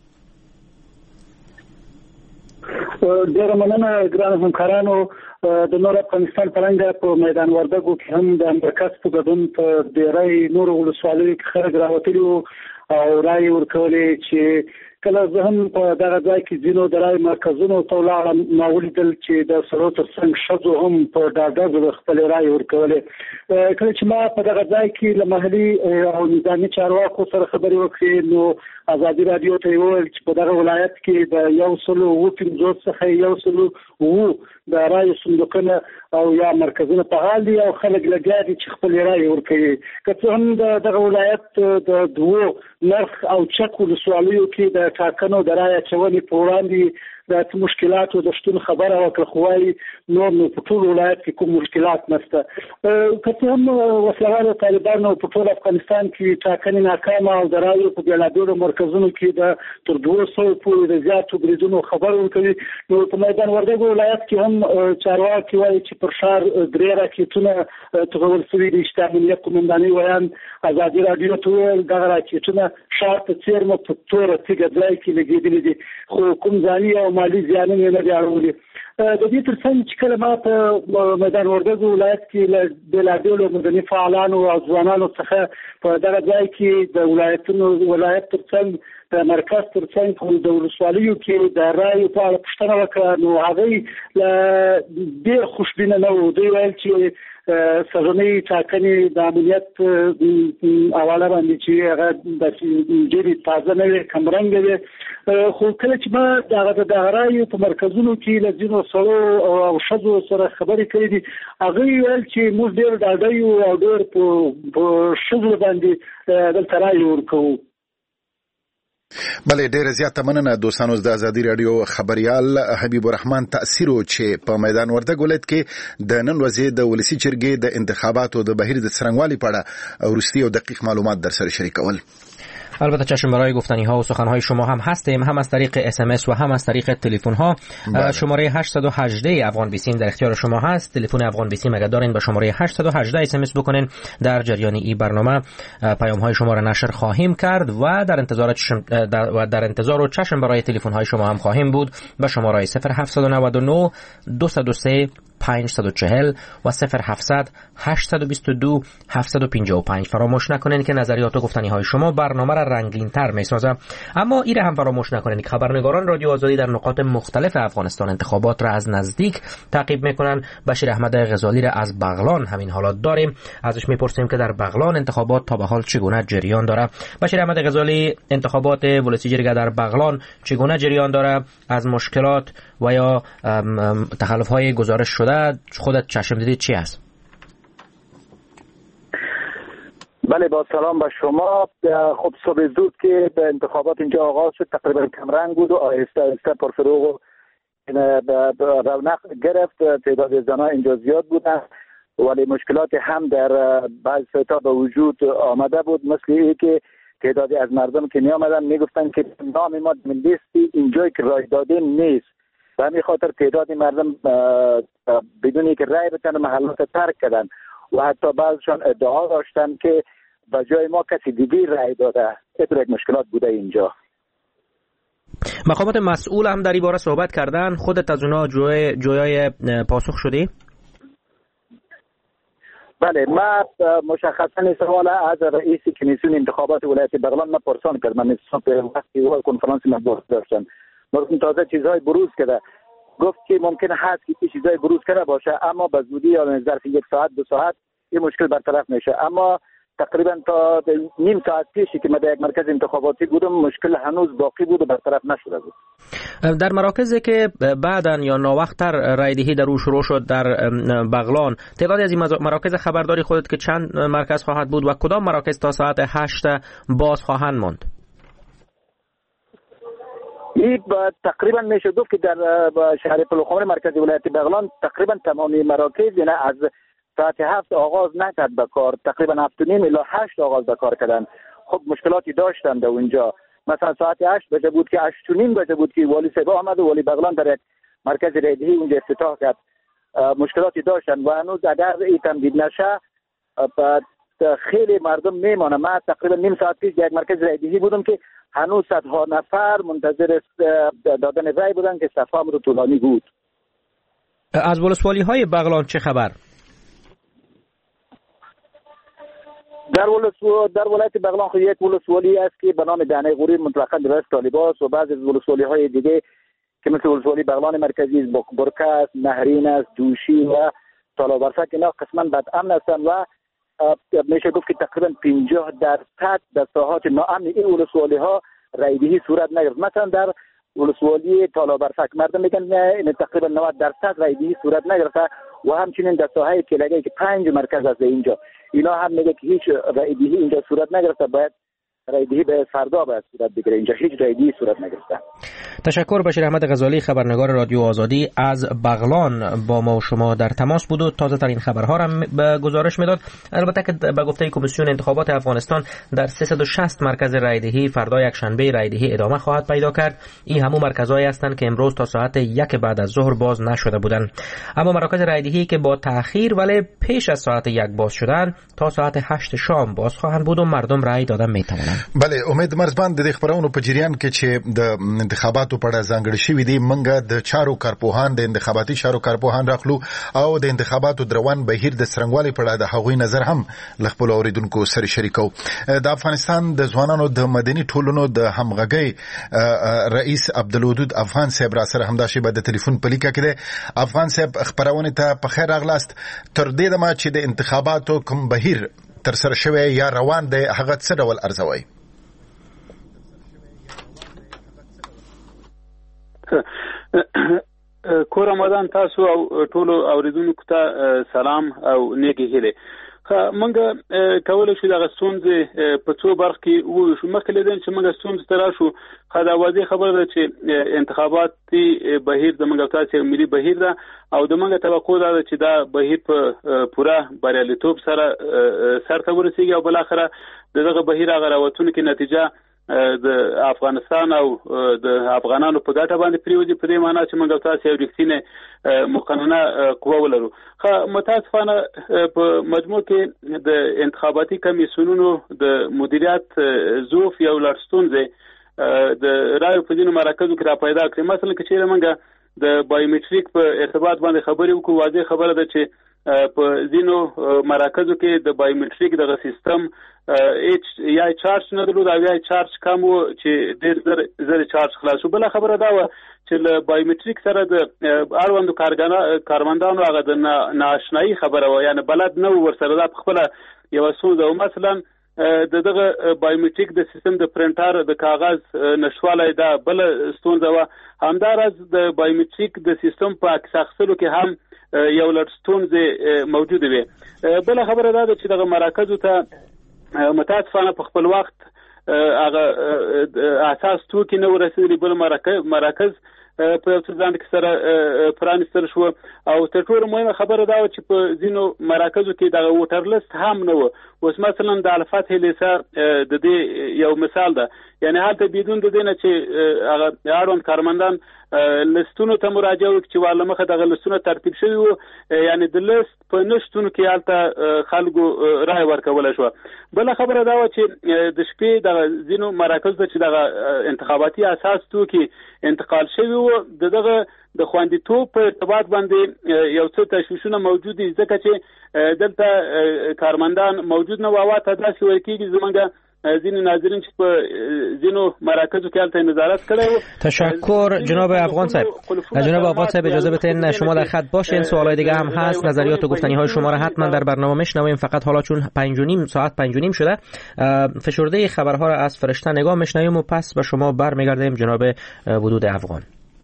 ډیره مننه ګران همکارانو. د نور افغانستان پرنګ په میدان وردګو کې هم د مرکز په ګډون په ډیری نور ولسوالیو کې خلک راوتلي او رای ورکولې چې کله زه هم په دغه ځای کې ځینو د رای مرکزونو ته ولاړم ما ولیدل چې د سړو تر څنګ ښځو هم په ډاډه زړه خپلې رای ورکولې. کله چې ما په دغه ځای کې له محلي او نظامي چارواکو سره خبرې وکړې نو ازادي رادیو ته وویل چې په دغه ولایت کې د یو سلو اووه پنځوس څخه یو سلو اووه د رای صندوقونه او یا مرکزونه فعال دي او خلک لګیا دي چې خپلې رای ورکوي. که څه هم د دغه ولایت د دوو نرخ او چک ولسوالیو کې د ټاکنو د رای اچونې په وړاندې د مشکلاتو د شتون خبره وکړه خو وايي نور نو په ټول ولایت کې کوم مشکلات نشته. که څه هم وسلوالو طالبانو په ټول افغانستان کې ټاکنې ناکامه او د رایو په بېلابېلو مرکزونو کې د تر دوه سوو پورې د زیاتو بریدونو خبر ورکوي نو په میدان وردګ ولایت کې هم چارواکي وایي چې پر ښار درې راکېټونه توغول شوي دي. چې د امنیت قومندانۍ ویان ازادي رادیو ته وویل دغه راکېټونه ښار په څېرمه په توره تیږه ځای کې لګېدلي دي خو کوم ځاني او مالي زیانونه نه دي اړولي. د دې ترڅنګ چې کله ما په میدان وردګ ولایت کې له بېلابېلو مدني فعالانو او ځوانانو څخه په دغه ځای کې د ولایتونو ولایت ترڅنګ د مرکز ترڅنګ د ولسوالیو کې د رایو په اړه پوښتنه وکړه نو هغوی ډېر خوشبینه نه وو. دوی ویل چې سږنۍ ټاکنې د امنیت حواله باندې چې هغه داسې ډېرې تازه نه وې کمرنګه وې خو کله چې ما د دغه رایو په مرکزونو کې له ځینو سړو او ښځو سره خبرې کړې دي هغوی ویل چې موږ ډېر ډاډه یو او ډېر په ښځو باندې دلته رایې ورکوو. بله ډیره زیاته مننه دوستانو. د ازادي رادیو خبريال حبیب الرحمن تاثیرو چې په میدان وردګ ولایت کې د نن ورځې د ولسی جرګې د انتخاباتو د بهیر د څرنګوالي په اړه وروستي او دقیق معلومات در سره شریکول. البته چشم برای گفتنی ها و سخن های شما هم هستیم هم از طریق اس ام اس و هم از طریق تلفن ها. شماره هشت یک هشت افغان بیسیم در اختیار شما هست. تلفن افغان بیسیم اگر دارین با شماره هشت یک هشت اس ام اس بکنین. در جریان این برنامه پیام های شما را نشر خواهیم کرد و در انتظار چشم و در انتظار و چشم برای تلفن های شما هم خواهیم بود با شماره صفر هفت نه نه دو صفر سه پنج صفر چهار و صفر هفتصد هشتصد و بیست و دو هفتصد و پنجاه و پنج. فراموش نکنین که نظریات و گفتنی های شما برنامه را رنگین تر می سازه. اما این هم فراموش نکنین که خبرنگاران رادیو آزادی در نقاط مختلف افغانستان انتخابات را از نزدیک تعقیب میکنن. بشیر احمد غزالی را از بغلان همین حالات داریم. ازش میپرسیم که در بغلان انتخابات تا به حال چگونه جریان داره. بشیر احمد غزالی، انتخابات ولسی جرگه در بغلان چگونه جریان داره؟ از مشکلات و یا تخلف های گزارش شده خودت چشم دیدید چی است؟ بله با سلام به شما. خب صبح زود که به انتخابات اینجا آغاز شد تقریبا کمرنگ بود و آهسته آهسته پرفروغ و رونق گرفت. تعداد زنان اینجا زیاد بودن ولی مشکلات هم در بعض سایت‌ها به وجود آمده بود، مثل این که تعدادی از مردم که می آمدن می گفتن که نام ما من لیستی اینجایی که رای داده نیست و همین خاطر تعدادی مردم بدون اینکه رای بتن محلات ترک کردن و حتی بعضشان ادعا داشتن که به جای ما کسی دیگه رای داده. این یک مشکلات بوده اینجا. مقامات مسئول هم در این باره صحبت کردن. خودت از اونا جوی جویای پاسخ شدی؟ بله، ما مشخصا سوال از رئیس کمیسیون انتخابات ولایت بغلان ما پرسان کردم. من وقتی کنفرانس مطبوعاتی داشتم مرتون تازه چیزهای بروز کرده، گفت که ممکن هست که چیزهای بروز کرده باشه اما به زودی یا ظرف یک ساعت دو ساعت این مشکل برطرف میشه. اما تقریبا تا نیم ساعت پیشی که من در یک مرکز انتخاباتی بودم مشکل هنوز باقی بود و برطرف نشده بود. در مراکزی که بعداً یا ناوقت‌تر رایدهی در او شروع شد در بغلان، تعدادی از این مراکز خبرداری خودت که چند مرکز خواهد بود و کدام مراکز تا ساعت هشت باز خواهند ماند؟ این تقریبا میشه گفت که در شهر پلوخمر مرکز ولایت بغلان تقریبا تمامی مراکز یعنی از ساعت هفت آغاز نکرد به کار، تقریبا هفت و نیم الی هشت آغاز به کار کردن. خب مشکلاتی داشتن در اونجا. مثلا ساعت هشت بجه بود که هشت و نیم بجه بود که والی سبا آمد و والی بغلان در یک مرکز رایدهی اونجا افتتاح کرد. مشکلاتی داشتن و هنوز اگر این تمدید نشه خیلی مردم میمانه. من تقریبا نیم ساعت پیش در یک مرکز رایدهی بودم که هنوز صدها نفر منتظر دادن رای بودن که صفحه رو طولانی بود. از ولسوالی های بغلان چه خبر؟ در ولسو در ولایت بغلان خود یک ولسوالی است که به نام دانه غوری مطلقاً درست طالباس و بعضی از ولسوالی های دیگه که مثل ولسوالی بغلان مرکزی است، برکس، نهرین است، دوشی و تالابرفک، اینا قسما بد امن هستند و میشه گفت که تقریبا پنجاه درصد در ساحات ناامن این ولسوالی ها رایدهی صورت نگرفت. مثلا در ولسوالی تالابرفک مردم میگن این تقریبا نود درصد رایدهی صورت نگرفته و همچنین در ساحه کلگی که پنج مرکز از اینجا اینا هم میگه که هیچ رایدهی اینجا صورت نگرفته، باید رایدهی به فردا باید صورت بگیره. اینجا هیچ رایدهی صورت نگرفته. تشکر. بشیر احمد غزالی خبرنگار رادیو آزادی از بغلان با ما و شما در تماس بود و تازه ترین خبرها را به گزارش میداد. البته که به گفته کمیسیون انتخابات افغانستان در سیصد و شصت مرکز رایدهی فردا یک شنبه رایدهی ادامه خواهد پیدا کرد. این همون مرکزهایی هستند که امروز تا ساعت یک بعد از ظهر باز نشده بودند. اما مراکز رایدهی که با تأخیر ولی پیش از ساعت یک باز شدن تا ساعت هشت شام باز خواهند بود و مردم رای دادن میتوانند. بله، امید مرزبان د خبرونو په جریان کې چې د انتخاباتو په اړه ځانګړي شوي دي، منګه د چارو کارپوهان د انتخاباتي چارو کارپوهان راخلو او د انتخاباتو دروان بهیر د څرنګوالي په اړه د هغوی نظر هم له خپل اوریدونکو سره شریکو. د افغانستان د ځوانانو د مدني ټولنو د همغږۍ رئیس عبدالودود افغان صاحب را سره همدا شیبه د ټلیفون په لیکه کې دی. افغان صاحب خبرونه ته په خیر راغلاست. تر دې دمه چې د انتخاباتو کوم بهیر تر سره شوی یا روان دی هغه څه ډول ارزوي؟ کور آمدان تاسو او ټولو اوریدونکو ته سلام او نیکی هیله. منګه کولای شو دغه ستونزې په څو برخ کې وویشو. مخکې لیدل چې منګه ستونزې ته راشو، خو دا واضح خبره ده چې انتخاباتي بهیر د منګه تاسو ملي بهیر ده او د منګه توقع ده چې دا بهیر په پوره بریالیتوب سره سرته ورسیږي او بل اخره دغه بهیر هغه راوتون کې نتیجه د افغانستان او د افغانانو په ګټه باندې پریوځي. په دې معنی چې موږ تاسو یو رښتینه مقننه قوه ولرو. خو متاسفانه په مجموع کې د انتخاباتي کمیسیونونو د مدیریت ظروف یو لړستونځي د رایو په دینو مراکزو کې را پیدا کړي. مثلا که چیرې موږ د بایومټریک په ارتباط باندې خبرې وکړو، واضح خبره ده چې په ځینو مراکزو کې د بایومټریک دغه سیستم اچ یا چارج نه درلود او یا چارج کم و چې ډېر زر زر چارج خلاصو. بل خبره دا و چې له بایومټریک سره د اړوندو کارمندانو هغه د ناشنایي خبره و، یعنی بلد نه ور سره دا خپل یو ستونزه و. مثلا د دغه بایومټریک د سیستم د پرنټر د کاغذ نشواله دا بل ستونزه و. همدارس د بایومټریک د سیستم په عکس اخیستلو کې هم یو لړ ستونزې موجوده وي. بل خبره دا ده چې دغه مراکزو ته متاسفانه په خپل وخت هغه اساس توکي نه ورسېدلي، بل مراکز په یو څه ځان کې سره پرانستل شو. او تر ټولو مهمه خبره دا و چې په ځینو مراکزو کې دغه ووټر لیست هم نه و. اوس مثلا د الفتح لیسه د دې یو مثال ده، یعنی حتی بدون د دې نه چې هغه اړوند کارمندان لستونو ته مراجعه وکړي چې واله مخه دغه لستونه ترتیب شوي وو، یعنی د لست په نشتونو کې هلته خلکو رای ورکولی شوه. بله خبره دا وه چې د شپې دغه ځینو مراکزو ته چې دغه انتخاباتي اساس توکي انتقال شوي وو، د دغه د خوندیتوب په ارتباط باندې یو څه تشویشونه موجود دي، ځکه چې دلته کارمندان موجود نه وو. ته داسې ویل کېږي زموږ ځینې ناظرین چې په ځینو مراکزو کې هلته نظارت کړی و. تشکر جناب افغان صاحب. جناب افغان صاحب اجازه بدین شما در خط باشین، سوالای دیگه هم هست، نظریات و گفتنی های شما را حتما در برنامه میشنویم. فقط حالا چون پنج و نیم ساعت پنج و نیم شده فشرده خبرها را از فرشته نگاه میشنویم و پس به شما برمیگردیم جناب ودود افغان.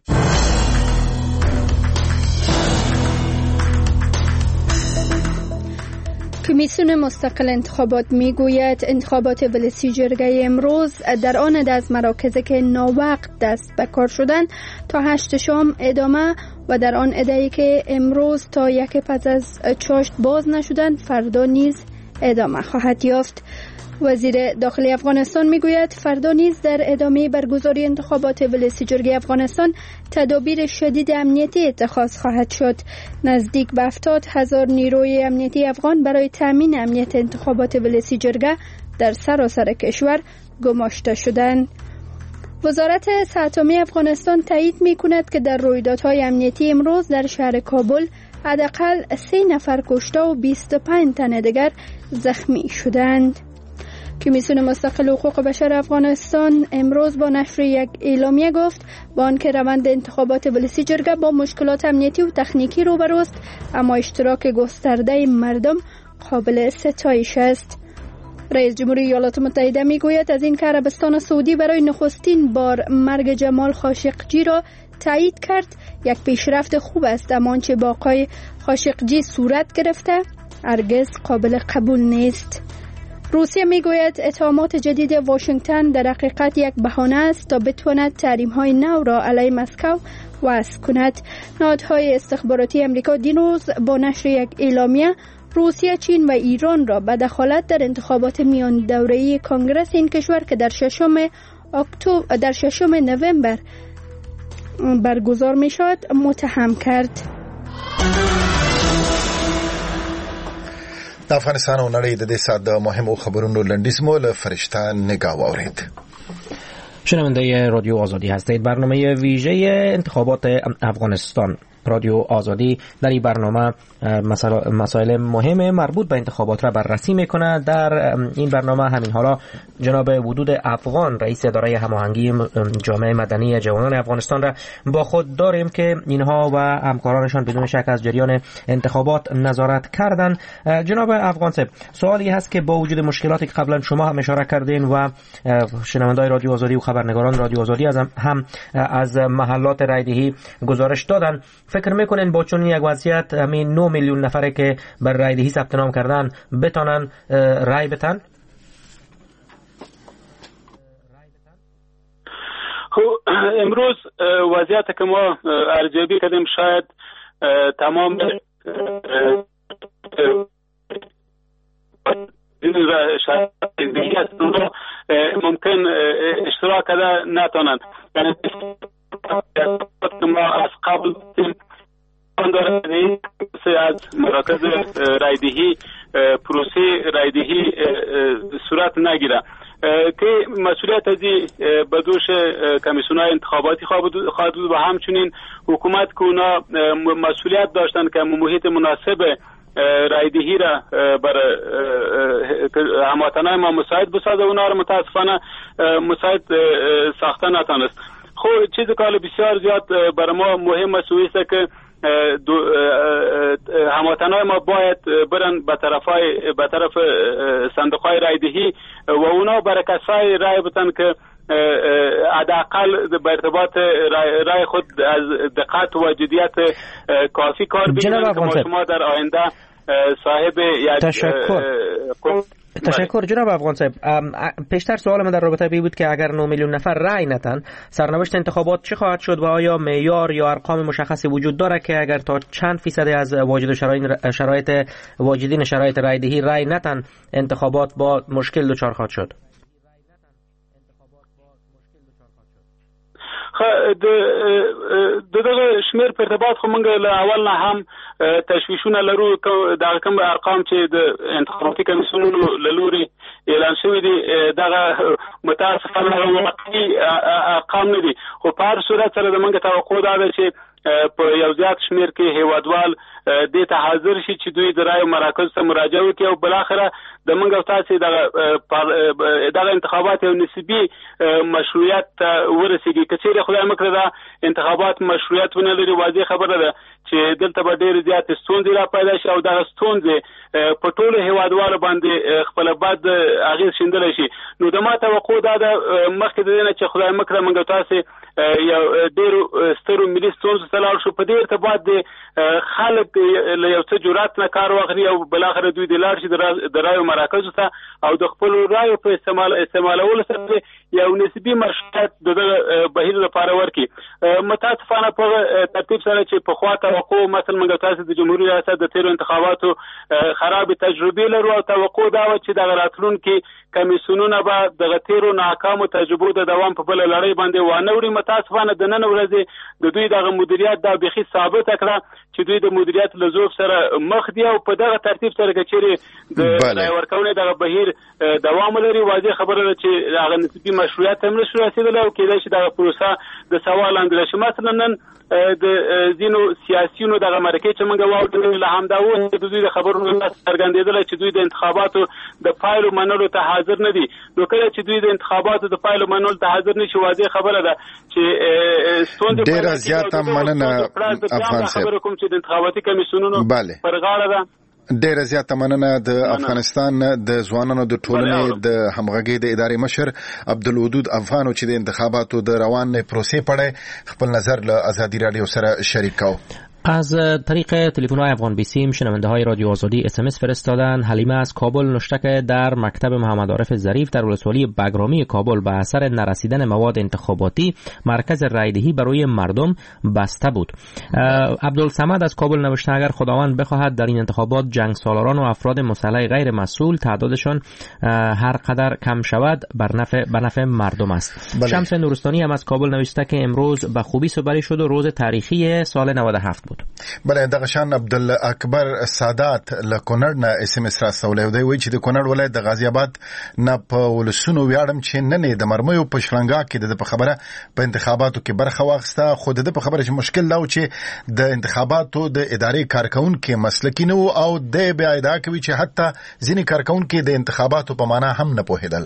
کمیسیون مستقل انتخابات میگوید انتخابات ولسی جرگه امروز در آن از مراکزی که ناوقت دست به کار شدن تا هشت شام ادامه و در آن ادعایی که امروز تا یک پس از چاشت باز نشدن فردا نیز ادامه خواهد یافت. وزیر داخلی افغانستان میگوید فردا نیز در ادامه برگزاری انتخابات ولسی جرگه افغانستان تدابیر شدید امنیتی اتخاذ خواهد شد. نزدیک به هفتاد هزار نیروی امنیتی افغان برای تامین امنیت انتخابات ولسی جرگه در سراسر کشور گماشته شدند. وزارت اتمی افغانستان تایید میکند که در رویدادهای امنیتی امروز در شهر کابل حداقل سه نفر کشته و بیست و پنج تن دیگر زخمی شدند. کمیسیون مستقل حقوق بشر افغانستان امروز با نشر یک اعلامیه گفت با آنکه روند انتخابات ولسی جرگه با مشکلات امنیتی و تکنیکی روبروست، اما اشتراک گسترده مردم قابل ستایش است. رئیس جمهوری ایالات متحده میگوید از این که عربستان سعودی برای نخستین بار مرگ جمال خاشقجی را تایید کرد یک پیشرفت خوب است، اما آنچه با آقای خاشقجی صورت گرفته هرگز قابل قبول نیست. روسیه میگوید اتهامات جدید واشنگتن در حقیقت یک بهانه است تا بتواند تحریم‌های نو را علیه مسکو وضع کند. نهادهای استخباراتی امریکا دیروز با نشر یک اعلامیه روسیه، چین و ایران را به دخالت در انتخابات میان دوره‌ای کنگره این کشور که در ششم اکتبر در ششم نوامبر برگزار می‌شود متهم کرد. د افغانستان او نړۍ د دې ساعت د مهمو خبرونو لنډیز مو له فرشته نگاه واورید. شنونده رادیو آزادی هستید. برنامه ویژه انتخابات افغانستان رادیو آزادی در این برنامه مسائل مهم مربوط به انتخابات را بررسی میکنه. در این برنامه همین حالا جناب ودود افغان رئیس اداره هماهنگی جامعه مدنی جوانان افغانستان را با خود داریم که اینها و همکارانشان بدون شک از جریان انتخابات نظارت کردن. جناب افغان صاحب، سوالی هست که با وجود مشکلاتی که قبلا شما هم اشاره کردین و شنوندگان رادیو آزادی و خبرنگاران رادیو آزادی از هم از محلات رایدهی گزارش دادن، فکر میکنین با چون یک وضعیت همین نه میلیون نفره که بر رایدهی ثبت نام کردن بتونن رای بدن؟ خب امروز وضعیت که ما ارزیابی کردیم شاید تمام ممکن اشتراک کرده نتونن، یعنی ما از قبل از مراکز رایدهی پروسه رایدهی صورت نگیره که مسئولیت از به دوش کمیسیون‌های انتخاباتی خواهد بود و همچنین حکومت که اونا مسئولیت داشتن که محیط مناسب رایدهی را برای هموطنان ما مساعد بسازه، اونا را متاسفانه مساعد ساخته نتونست. خب چیزی که بسیار زیاد برای ما مهم است است که هموطنان ما باید برن به طرفای به طرف صندوق‌های رایدهی و اونا برای کسای رای بدن که حداقل به ارتباط رای, رای خود از دقت و جدیت کافی کار بگیرن که ما شما در آینده صاحب یک تشکر تشکر جناب افغان صاحب. پیشتر سوال من در رابطه بی بود که اگر نه میلیون نفر رای ندن سرنوشت انتخابات چه خواهد شد و آیا معیار یا ارقام مشخصی وجود داره که اگر تا چند فیصدی از واجد شرایط واجدین شرایط رایدهی رای ندن انتخابات با مشکل دچار خواهد شد؟ د دغه شمیر په ارتباط خو موږ له اول نه هم تشویشونه لرو دا کوم ارقام چې د انتخاباتي کمیسیونونو له لوري اعلان شوي دي دغه متاسفانه واقعي ارقام نه دي خو په هر صورت سره د موږ توقع دا ده چې په یو زیات شمیر کې هیوادوال دې ته حاضر شي چې دوی د رایو مراکز ته مراجعه وکړي او بالاخره د موږ او تاسو دغه دغه انتخابات یو نسبي مشروعیت ورسیږي که چیرې خدای مکړه دا انتخابات مشروعیت ونه لري واضح خبره ده چې دلته به ډېر زیات ستونزې را پیدا شي او دغه ستونزې په ټولو هیوادوالو باندې خپل بد اغېز شیندلی شي نو د ما توقع دا ده مخکې د دې نه چې خدای مکړه موږ او تاسو یو ډېرو سترو ملي ستونزو ته لاړ شو په دې ارتباط د خلک له یو څه جرأت نه کار واخلي او بالاخره دوی د لاړ شي د رایو مراکزو ته او د خپلو رایو په استعمال استعمالولو سره یو نسبي مشروعیت د دغه بهیر لپاره ورکړي متاسفانه په ترتیب سره چې پخوا توقع مثلا موږ تاسو د جمهوریت ریاست د تیرو انتخاباتو خراب تجربې لرو او توقع دا و چې دغه راتلونکي کمیسیونونه به دغه تیرو ناکامو تجربو د دوام په بله لړۍ باندې وانه وړي متاسفانه د نن ورځې د دوی دغه مدیریت دا بیخي ثابته کړه چې دوی د مدیریت له ضعف سره مخ دي او په دغه ترتیب سره که چیرې د رای ورکونې دغه بهیر دوام لري واضح خبره ده چې هغه نسبي مشروعیت هم نشو رسېدلی او کېدای شي دغه پروسه د سوال لاندې شي مثلا نن د ځینو سیاسیونو دغه مرکې چې موږ واورېدل له همدا اوس د دوی د خبرونو څرګندېدله چې دوی د انتخاباتو د پایلو منلو ته حاضر نه دي نو کله چې دوی د انتخاباتو د پایلو منلو ته حاضر نه شي واضح خبره ده چې ستونزې ډېره زیاته مننه افغان صاحب خبره کوم چې د انتخاباتي کمیسیونونو پر غاړه ده ډیره زیاته مننه د افغانستان د ځوانانو د ټولنې د همغږي د ادارې مشر عبدالودود افغانو چې د انتخاباتو د روان پروسې په اړه خپل نظر له آزادی رادیو سره شریک کاوه. از طریق تلفن‌های افغان بیسیم شنونده های رادیو آزادی اس ام اس فرستادن. حلیمه از کابل نوشته که در مکتب محمد عارف ظریف در ولسوالی بگرامی کابل به اثر نرسیدن مواد انتخاباتی مرکز رایدهی برای مردم بسته بود. عبدالصمد از کابل نوشته اگر خداوند بخواهد در این انتخابات جنگ سالاران و افراد مسلح غیر مسئول تعدادشان هر قدر کم شود بر نفع به نفع مردم است. بله. شمس نورستانی هم از کابل نوشته که امروز به خوبی سپری شد و روز تاریخی سال نود و هفت بود. بله دغه شان عبدالاکبر سادات له کونړ نه اس ام اس راستولی دی وایي چې د کونړ ولایت د غازی آباد نه په ولسونو ویاړم چې نن د مرمیو په شلنګا کې د په خبره په انتخاباتو کې برخه واخیسته خو د په خبره چې مشکل لا و چې د انتخاباتو د ادارې کارکونکو مسلکی نه او د بیا ادعا کوي چې حتی ځینې کارکونکو د انتخاباتو په معنا هم نه پوهیدل.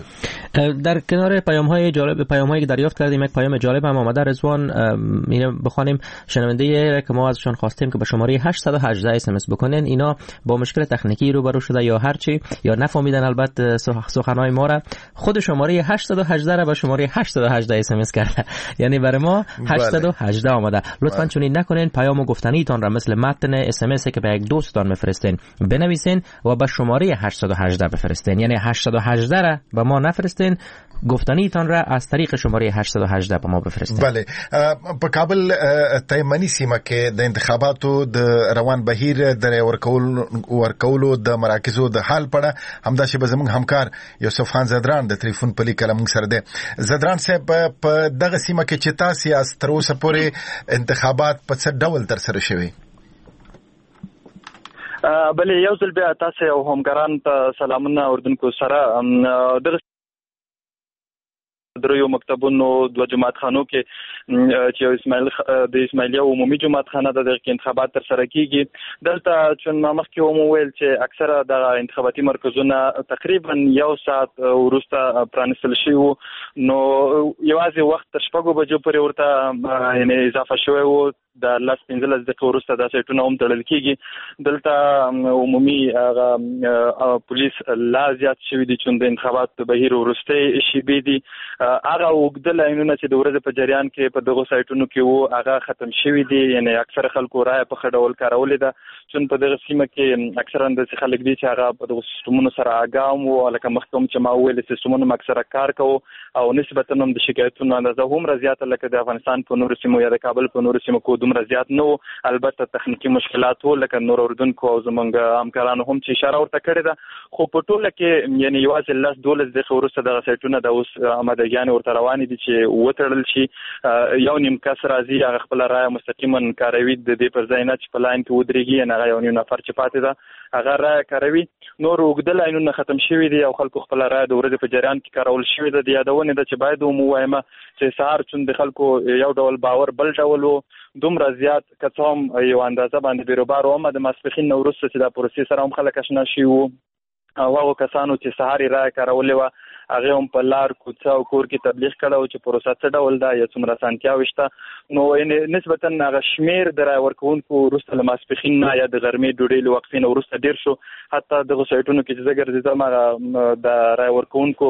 در کنار پیام‌های جالب پیام‌هایی که دریافت کردیم یک پیام جالب هم آمده رضوان اینو بخوانیم. شنونده که ما ازشون خواستیم که به شماره هشت یک هشت اس ام اس بکنن اینا با مشکل تکنیکی روبرو شده یا هرچی یا نفهمیدن البته سخنهای ما را خود شماره هشت یک هشت را به شماره هشت یک هشت اس ام اس کرده یعنی برای ما هشت یک هشت آمده. لطفاً چنین نکنین پیام و گفتنیتان را مثل متن اس ام اس که به یک دوستتان بفرستین بنویسین و به شماره هشت یک هشت بفرستین یعنی هشت یک هشت را به ما نفرستین گفتنیتان را از طریق شماره هشت یک هشت به ما بفرستین. بله په کابل تایمنی سیمه کې د انتخاباتو د روان بهیر د ورکول ورکولو د مراکزو د حال پړه همدا چې زموږ همکار یوسف خان زدران د ټلیفون په لیکل موږ سره ده. زدران صاحب په دغه سیمه کې چې تاسو از تر اوسه پورې انتخابات په څه ډول تر سره شوي؟ بله یو ځل بیا تاسو او همکاران ته سلامونه اوردونکو سره د دریو مکتبونو دو جماعت خانو کې چې اسماعیل د اسماعیلیه عمومي جماعت خانه د انتخابات تر سره کیږي دلته چون ما مخکې هم ویل چې اکثره د انتخاباتي مرکزونه تقریبا یو ساعت وروسته پرانیستل شوي نو یوازې وخت تر شپږو بجو پورې ورته یعنې اضافه شوی و د لاس پنځلس دقیقې وروسته دا سایټونه هم تړل کیږي. دلته عمومي هغه پولیس لا زیات شوي دي چې د انتخاباتو بهیر وروستۍ شیبې دي هغه اوږده لاینونه چې د ورځې په جریان کې په دغو سایټونو کې وو هغه ختم شوي دي یعنې اکثره خلکو رایه په ښه ډول کارولې ده چون په دغه سیمه کې اکثرا داسې خلک دي چې هغه په دغو سیستمونو سره آګاه هم وو لکه مخکې هم چې ما وویل سیستمونه هم اکثره کار کوو او نسبتا هم د شکایتونو اندازه هومره زیاته لکه د افغانستان په نورو سیمو یا د کابل په نورو سیمو کې دومره زیات نه، البته تخنیکی مشکلات و لکه نور اردوونکو او زمونږ همکارانو هم چې اشاره ورته کړې ده، خو په ټوله کې یعنی یوازې لس دولس دقیقې وروسته دغه سایټونه د اوس آمادګیانې ورته روانې دي چې وتړل شي. یو نیم کس راځي هغه خپله رایه مستقیما کاروي، د دې پر ځای نه چې په لاین کې ودرېږي، یعنې هغه یو نیم نفر چې پاتې ده هغه رایه کاروي. نور اوږده لاینونه ختم شوي دي او خلکو خپله رایه د ورځې په جریان کې کارول شوې ده. د یادونې ده چې باید هم ووایم چې سهار چون د خلکو یو ډول باور بل ډول و، دومره زیات که څه هم یو اندازه باندې بیروبار و، د ماسپښین نه وروسته چې دا پروسې سره هم خلک اشنا شوي وو او هغو کسانو چې سهار یې رایه کارولې وه هغه هم په لار کوڅه او کور کې تبلیغ کړی چې پروسه څه ډول ده یا څومره اسانتیاوې شته. نو نسبتا هغه شمېر د رایه ورکوونکو وروسته له ماسپښین نه یا د غرمې ډوډۍ له وقفې نه وروسته ډېر شو. حتی دغو سایټونو کې چې زه ګرځېدم هغه د رایه ورکوونکو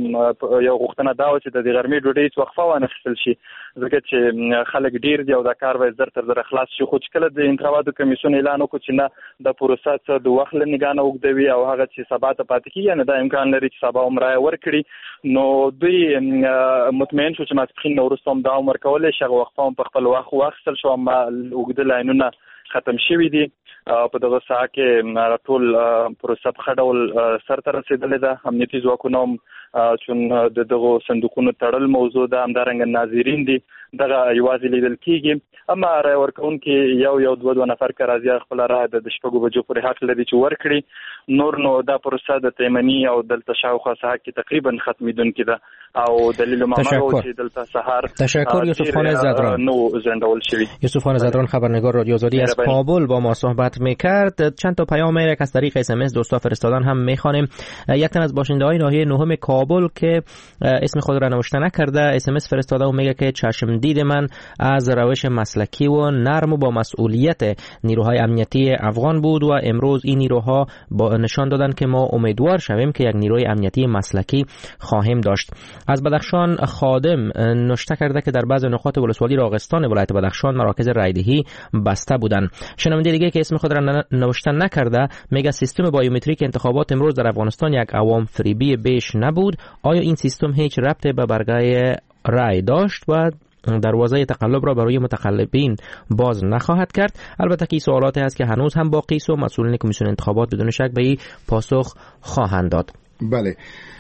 یو غوښتنه دا وه چې د دې غرمې ډوډۍ هېڅ وقفه وانخیستل شي، ځکه چې خلک ډېر دي او دا کار باید زر تر زره خلاص شي. خو چې کله د انتخاباتو کمیسیون اعلان وکړو چې نه د پروسه څه د وخت له نګاه نه اوږدوي او هغه چې سبا ته پاتې کېږي، نه دا امکان لري چې سبا هم رایه ورکړي، نو دوی مطمئن شو چې ماسپښین نه وروسته هم دوام ورکولی شي. هغه وقفه هم په خپل وخت واخیستل شو، اما اوږده لاینونه ختم شوي دي. په دغه ساعت کې ټول پروسه په ښه ډول سرته رسېدلې ده. امنیتي ځواکونه هم چون د دغو صندوقونو تړل موضوع ده، همدارنګه ناظرین دي، دغه یوازې لیدل کېږي. اما رایه ورکوونکي یو یو دوه دوه نفر که راځي خپله رایه د شپږو بجو پورې حق لري چې ورکړي. نور نو دا پروسه د تیمني او دلته شاوخوا ساحه کې تقریبا ختمېدونکې ده او دلیل معمر و چې دلته سهار تشکر یوسف خان زدران نو زندول شوی. یوسف خان زدران خبرنگار رادیو آزادی از کابل با ما صحبت میکرد. چند تا پیام یک از طریق اس ام اس دوستا فرستادن هم میخوانیم. یک تن از باشنده‌های ناحیه نهم کابل که اسم خود را نوشته نکرده اس ام اس فرستاده و میگه که چشم دید من از روش مسلکی و نرم و با مسئولیت نیروهای امنیتی افغان بود و امروز این نیروها با نشان دادن که ما امیدوار شویم که یک نیروی امنیتی مسلکی خواهیم داشت. از بدخشان خادم نوشته کرده که در بعض نقاط ولسوالی راغستان ولایت بدخشان مراکز رایدهی بسته بودند. شنونده دیگه که اسم خود را نوشته نکرده میگه سیستم بایومتریک انتخابات امروز در افغانستان یک عوام فریبی بیش نبود. آیا این سیستم هیچ ربطی به برگه رای داشت و دروازه تقلب را برای متقلبین باز نخواهد کرد؟ البته که این سوالاتی هست که هنوز هم باقی است و مسئولین کمیسیون انتخابات بدون شک به این پاسخ خواهند داد. بله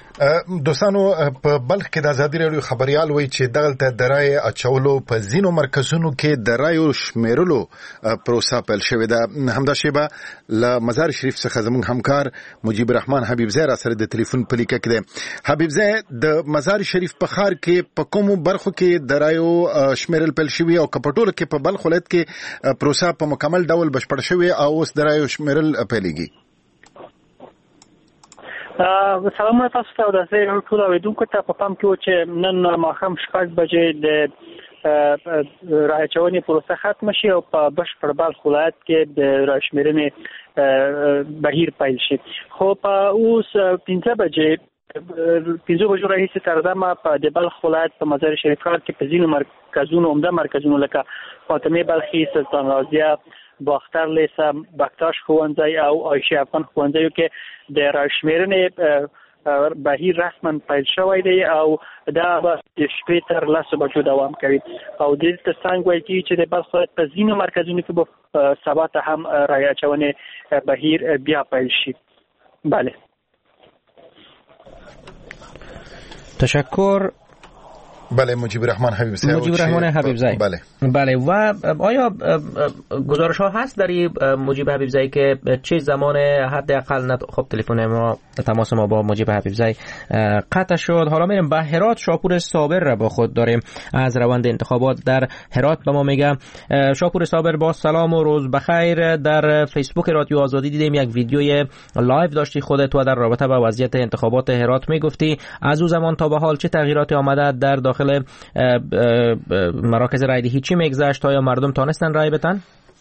دوستانو په بلخ کې د ازادي راډیو خبريال وایي چې دغلته د رای اچولو په ځینو مرکزونو کې د رایو شمیرلو پروسه پیل شوې ده. همدا شیبه له مزار شریف څخه زموږ همکار مجيب الرحمن حبیبزی را سره د ټلیفون په لیکه کې ده. حبیبزی د مزار شریف په ښار کې په کومو برخو کې د رایو شمیرل پیل شوی او کپټول کې په بلخ ولایت کې پروسه په مکمل ډول بشپړ شوی او اوس د رایو شمیرل پیلېږي؟ سلام تاسو ته د زه ټول اوریدونکو ته په پام کې و چې نن ماښام شپږ بجې د راچونې پروسه ختم شي او په بشپړ بلخ ولایت کې د راشمیرنې بهیر پیل شي. خو په اوس پنځه بجې پنځه بجو راهیسې تر دمه په د بلخ ولایت په مزار شریف ښار کې په ځینو مرکزونو عمده مرکزونو لکه فاطمه بلخي، سلطان غازیه، باختر لیسه، بکتاش ښوونځی او عایشه افغان ښوونځیو کې د راشمیرنې بهیر رسما پیل شوی دی او دا به د شپې تر لسو بجو دوام کوي او دلته څنګه وایي کېږي چې د بلخ ولایت په ځینو مرکزونو کې به سبا ته هم رایه اچونې بهیر بیا پیل شي. بله تشکر. بله مجيب الرحمن حبیبزی مجيب الرحمن حبیبزی بله بله و آیا گزارش ها هست داری مجيب حبیبزی که چه زمان حداقل خب تلفن ما تماس ما با مجيب حبیبزی قطع شد. حالا میریم به هرات. شاپور صابر را با خود داریم از روند انتخابات در هرات. به ما میگه شاپور صابر با سلام و روز بخیر. در فیسبوک رادیو آزادی دیدیم یک ویدیوی لایو داشتی خودت و در رابطه با وضعیت انتخابات هرات میگفتی. از اون زمان تا به حال چه تغییراتی آمده در داخل مراکز رایدهی؟ چی میگذشت؟ آیا مردم تانستن رای بدن؟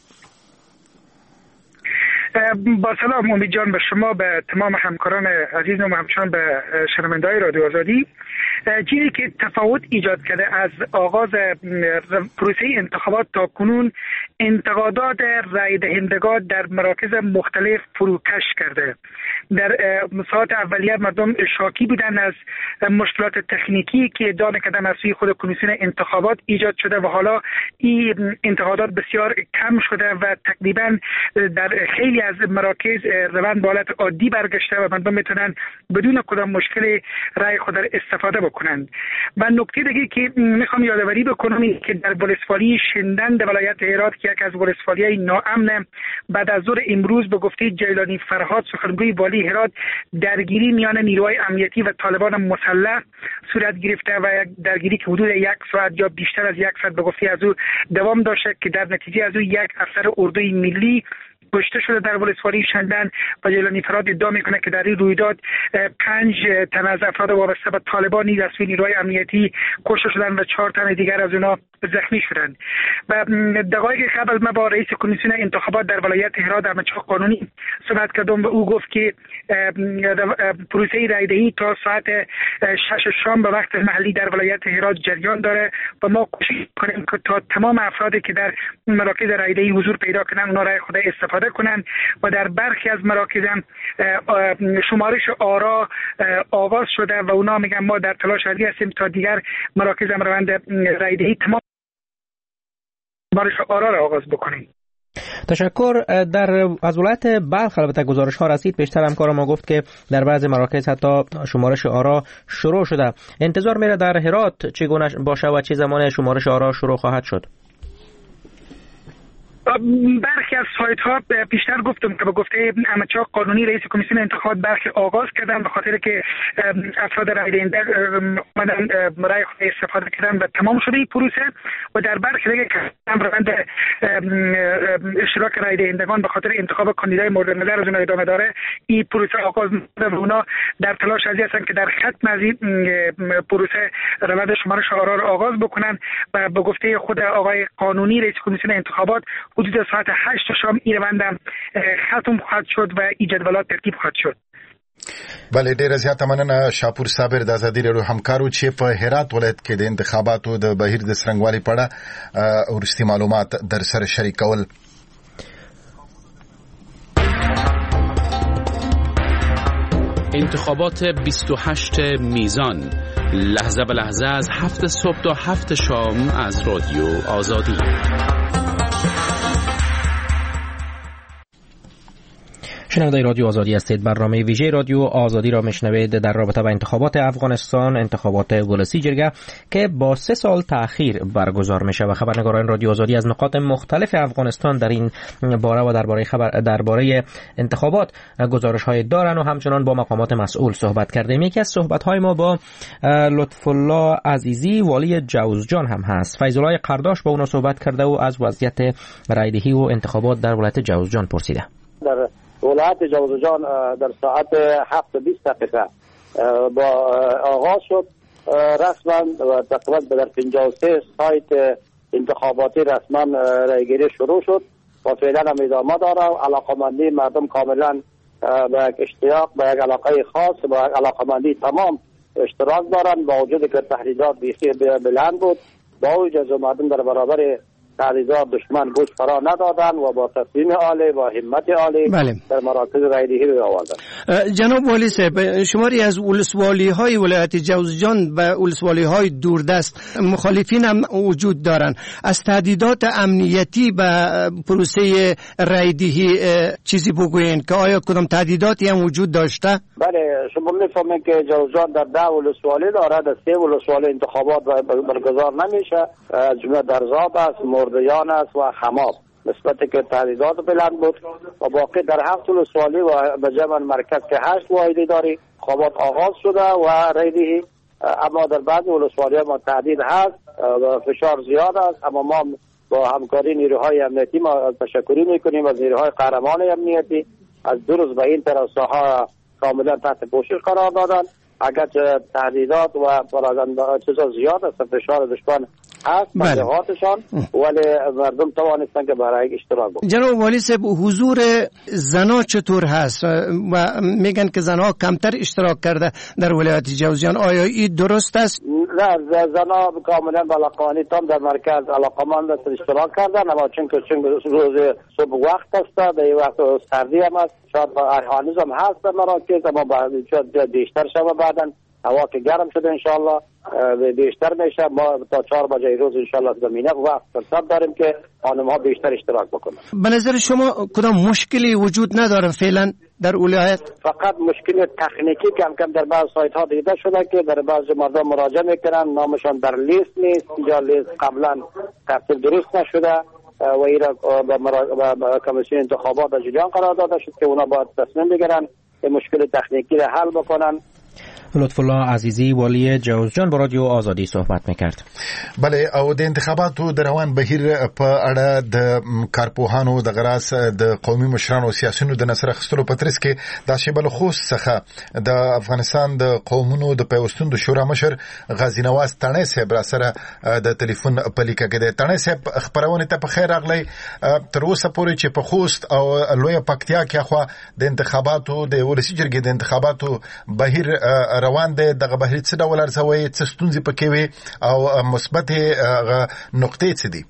با سلام امید جان به شما، به تمام همکاران عزیز و همچنان به شنونده‌های رادیو آزادی. چیزی که تفاوت ایجاد کرده از آغاز پروسه انتخابات تا کنون انتقادات رای دهندگان در مراکز مختلف فروکش کرده. در ساعات اولیه مردم شاکی بودن از مشکلات تکنیکی که ادعا کردن از سوی خود کمیسیون انتخابات ایجاد شده و حالا این انتقادات بسیار کم شده و تقریبا در خیلی از مراکز روند به حالت عادی برگشته و مردم میتونن بدون کدام مشکل رای خود را استفاده بکنند. و نکته دیگه که میخوام یادآوری بکنم این که در ولسوالی شندند ولایت هرات که یک از ولسوالی‌های ناامن بعد از ظهر امروز به گفته جیلانی فرهاد سخنگوی والی هرات درگیری میان نیروهای امنیتی و طالبان مسلح صورت گرفته و درگیری که حدود یک ساعت یا بیشتر از یک ساعت به گفته از او دوام داشته که در نتیجه از او یک افسر اردوی ملی کشته شده در ولسوالی شندن و جیلانی فرهاد ادعا میکنه که در این رویداد پنج تن از افراد وابسته به طالبان نیز از سوی نیروهای امنیتی کشته شدند و چهار تن دیگر از اونها زخمی شدند. و دقایق قبل ما با رئیس کمیسیون انتخابات در ولایت هرات احمد شاه قانونی صحبت کردم و او گفت که پروسه رایدهی تا ساعت شش شام به وقت محلی در ولایت هرات جریان داره و ما کوشش کنیم که تا تمام افرادی که در مراکز رایدهی حضور پیدا کنن اونها رای خود استفاده کنن و در برخی از مراکز هم شمارش آرا آغاز شده و اونا میگن ما در تلاش هستیم تا دیگر مراکز هم روند رایدهی تمام شمارش آرا را آغاز بکنیم. تشکر. در از ولایت بلخ البته گزارش ها رسید، بیشتر همکار ما گفت که در بعضی مراکز حتی شمارش آرا شروع شده. انتظار میره در هرات چگونه باشه و چه زمان شمارش آرا شروع خواهد شد؟ برخی از سایت ها بیشتر گفتم که به گفته احمد شاه قانونی رئیس کمیسیون انتخابات برخی آغاز کردن به خاطر که افراد رای دهنده اومدن رای خود استفاده کردن و تمام شده این پروسه و در برخی دیگه که روند اشتراک رای دهندگان به خاطر انتخاب کاندیدای مورد نظر از اونها ادامه داره. این پروسه آغاز شده و اونا در تلاش هستن که در ختم از این پروسه روند شمارش آرا را آغاز بکنن و به گفته خود آقای قانونی رئیس کمیسیون انتخابات حدود ساعت هشت شام این روند ختم خواهد شد و این جدولات ترتیب خواهد شد. بله، ډیره زیاته مننه شاپور صابر د ازادي راډیو همکارو چې په هرات ولایت کې د انتخاباتو د بهیر د څرنګوالي په اړه ورستي معلومات در سره شریکول. انتخابات بیست و هشت میزان، لحظه به لحظه از هفت صبح تا هفت شام از رادیو آزادی. شنونده رادیو آزادی هستید. برنامه ویژه رادیو آزادی را میشنوید در رابطه با انتخابات افغانستان، انتخابات ولسی جرگه که با سه سال تأخیر برگزار میشه و خبرنگاران رادیو آزادی از نقاط مختلف افغانستان در این باره و درباره خبر درباره انتخابات گزارش های دارن و همچنان با مقامات مسئول صحبت کردیم. یکی از صحبت های ما با لطف الله عزیزی والی جوزجان هم هست. فیض الله قرداش با اون صحبت کرده و از وضعیت رایدهی و انتخابات در ولایت جوزجان پرسیده. در ولایت جوزجان در ساعت هفت و بیست دقیقه با آغاز شد رسما و تقریبا در پنجاه و سه سایت انتخاباتی رسما رایگیری شروع شد و فعلا هم ادامه داره. علاقمندی مردم کاملا با یک اشتیاق، با یک علاقه خاص، با یک علاقمندی تمام اشتراک دارند. با وجود که تهدیدات بیخی بلند بود، با وجود مردم در برابر تهدیدات دشمن گوش فرا ندادن و با تصمیم عالی و همت عالی بله. در مراکز رایدهی رو آوردن. جناب والی صاحب، شماری از ولسوالی های ولایت جوزجان و ولسوالی های دوردست مخالفین هم وجود دارن. از تهدیدات امنیتی به پروسه رایدهی چیزی بگوین که آیا کدام تهدیداتی هم وجود داشته؟ بله، شما میفهمید که جوزجان در ده ولسوالی داره، در سه ولسوالی انتخابات برگزار نمیشه، جمله درزاب است، مردیان است و حماب. نسبت که تهدیدات بلند بود و باقی در هفت ولسوالی و به جمع مرکز که هشت واحدی داری انتخابات آغاز شده و رایدهی، اما در بعض ولسوالی ما تهدید هست و فشار زیاد است. اما ما با همکاری نیروهای امنیتی ما تشکری میکنیم از نیروهای قهرمان امنیتی از دو روز به این طرف ساحه کاملا تحت پوشش قرار دادن. اگر تهدیدات و پراگنده چیزا زیاد است، فشار دشمن هست تبلیغاتشان، ولی مردم توانستن که برای اشتراک بکنن. جناب والی صاحب حضور زنا چطور هست و میگن که زنها کمتر اشتراک کرده در ولایت جوزجان، آیا این درست است؟ نه، زنها کاملا بلاقانی تام در مرکز علاقمند اشتراک کردن، اما چون که چون روز صبح وقت است، در این وقت سردی هم است، شاید هنوز هم هست در مراکز، اما شاید بیشتر شده بعدا هوا که گرم شده انشالله بیشتر میشه. ما تا چهار بجه روز انشالله زمینه وقت فرصت داریم که خانم ها بیشتر اشتراک بکنن. به نظر شما کدام مشکلی وجود نداره فعلا در ولایت؟ فقط مشکل تکنیکی کم کم در بعض سایت ها دیده شده که در بعض مردم مراجعه میکنن، نامشان در لیست نیست، اینجا لیست قبلا ترتیب درست نشده و ایرا به کمیسیون انتخابات جریان قرار داده شد که اونا باید تصمیم بگیرن که مشکل تکنیکی را حل بکنن. لطف الله عزیزی والی جوزجان با رادیو آزادی صحبت میکرد. بله، او د انتخاباتو د روان بهیر په اړه د کارپوهانو د غراس د قومي مشرانو سیاسيونو د نصر اخستلو په ترڅ کې د شیبل خوست څخه د افغانستان د قومونو د پیوستون د شورا مشر غازی نواز تڼۍ صاحب را سره د ټلیفون په لیکه کې د تڼۍ صاحب خبرونه ته په خیر راغلی. تر اوسه پورې چې په خوست او لوی پکتیا کې خو د انتخاباتو د ولسی جرګې د انتخاباتو بهیر روان دی، دغه بهیر څه ډول ارزوي، څه ستونزې پکې وي او مثبت نقطې څه دي؟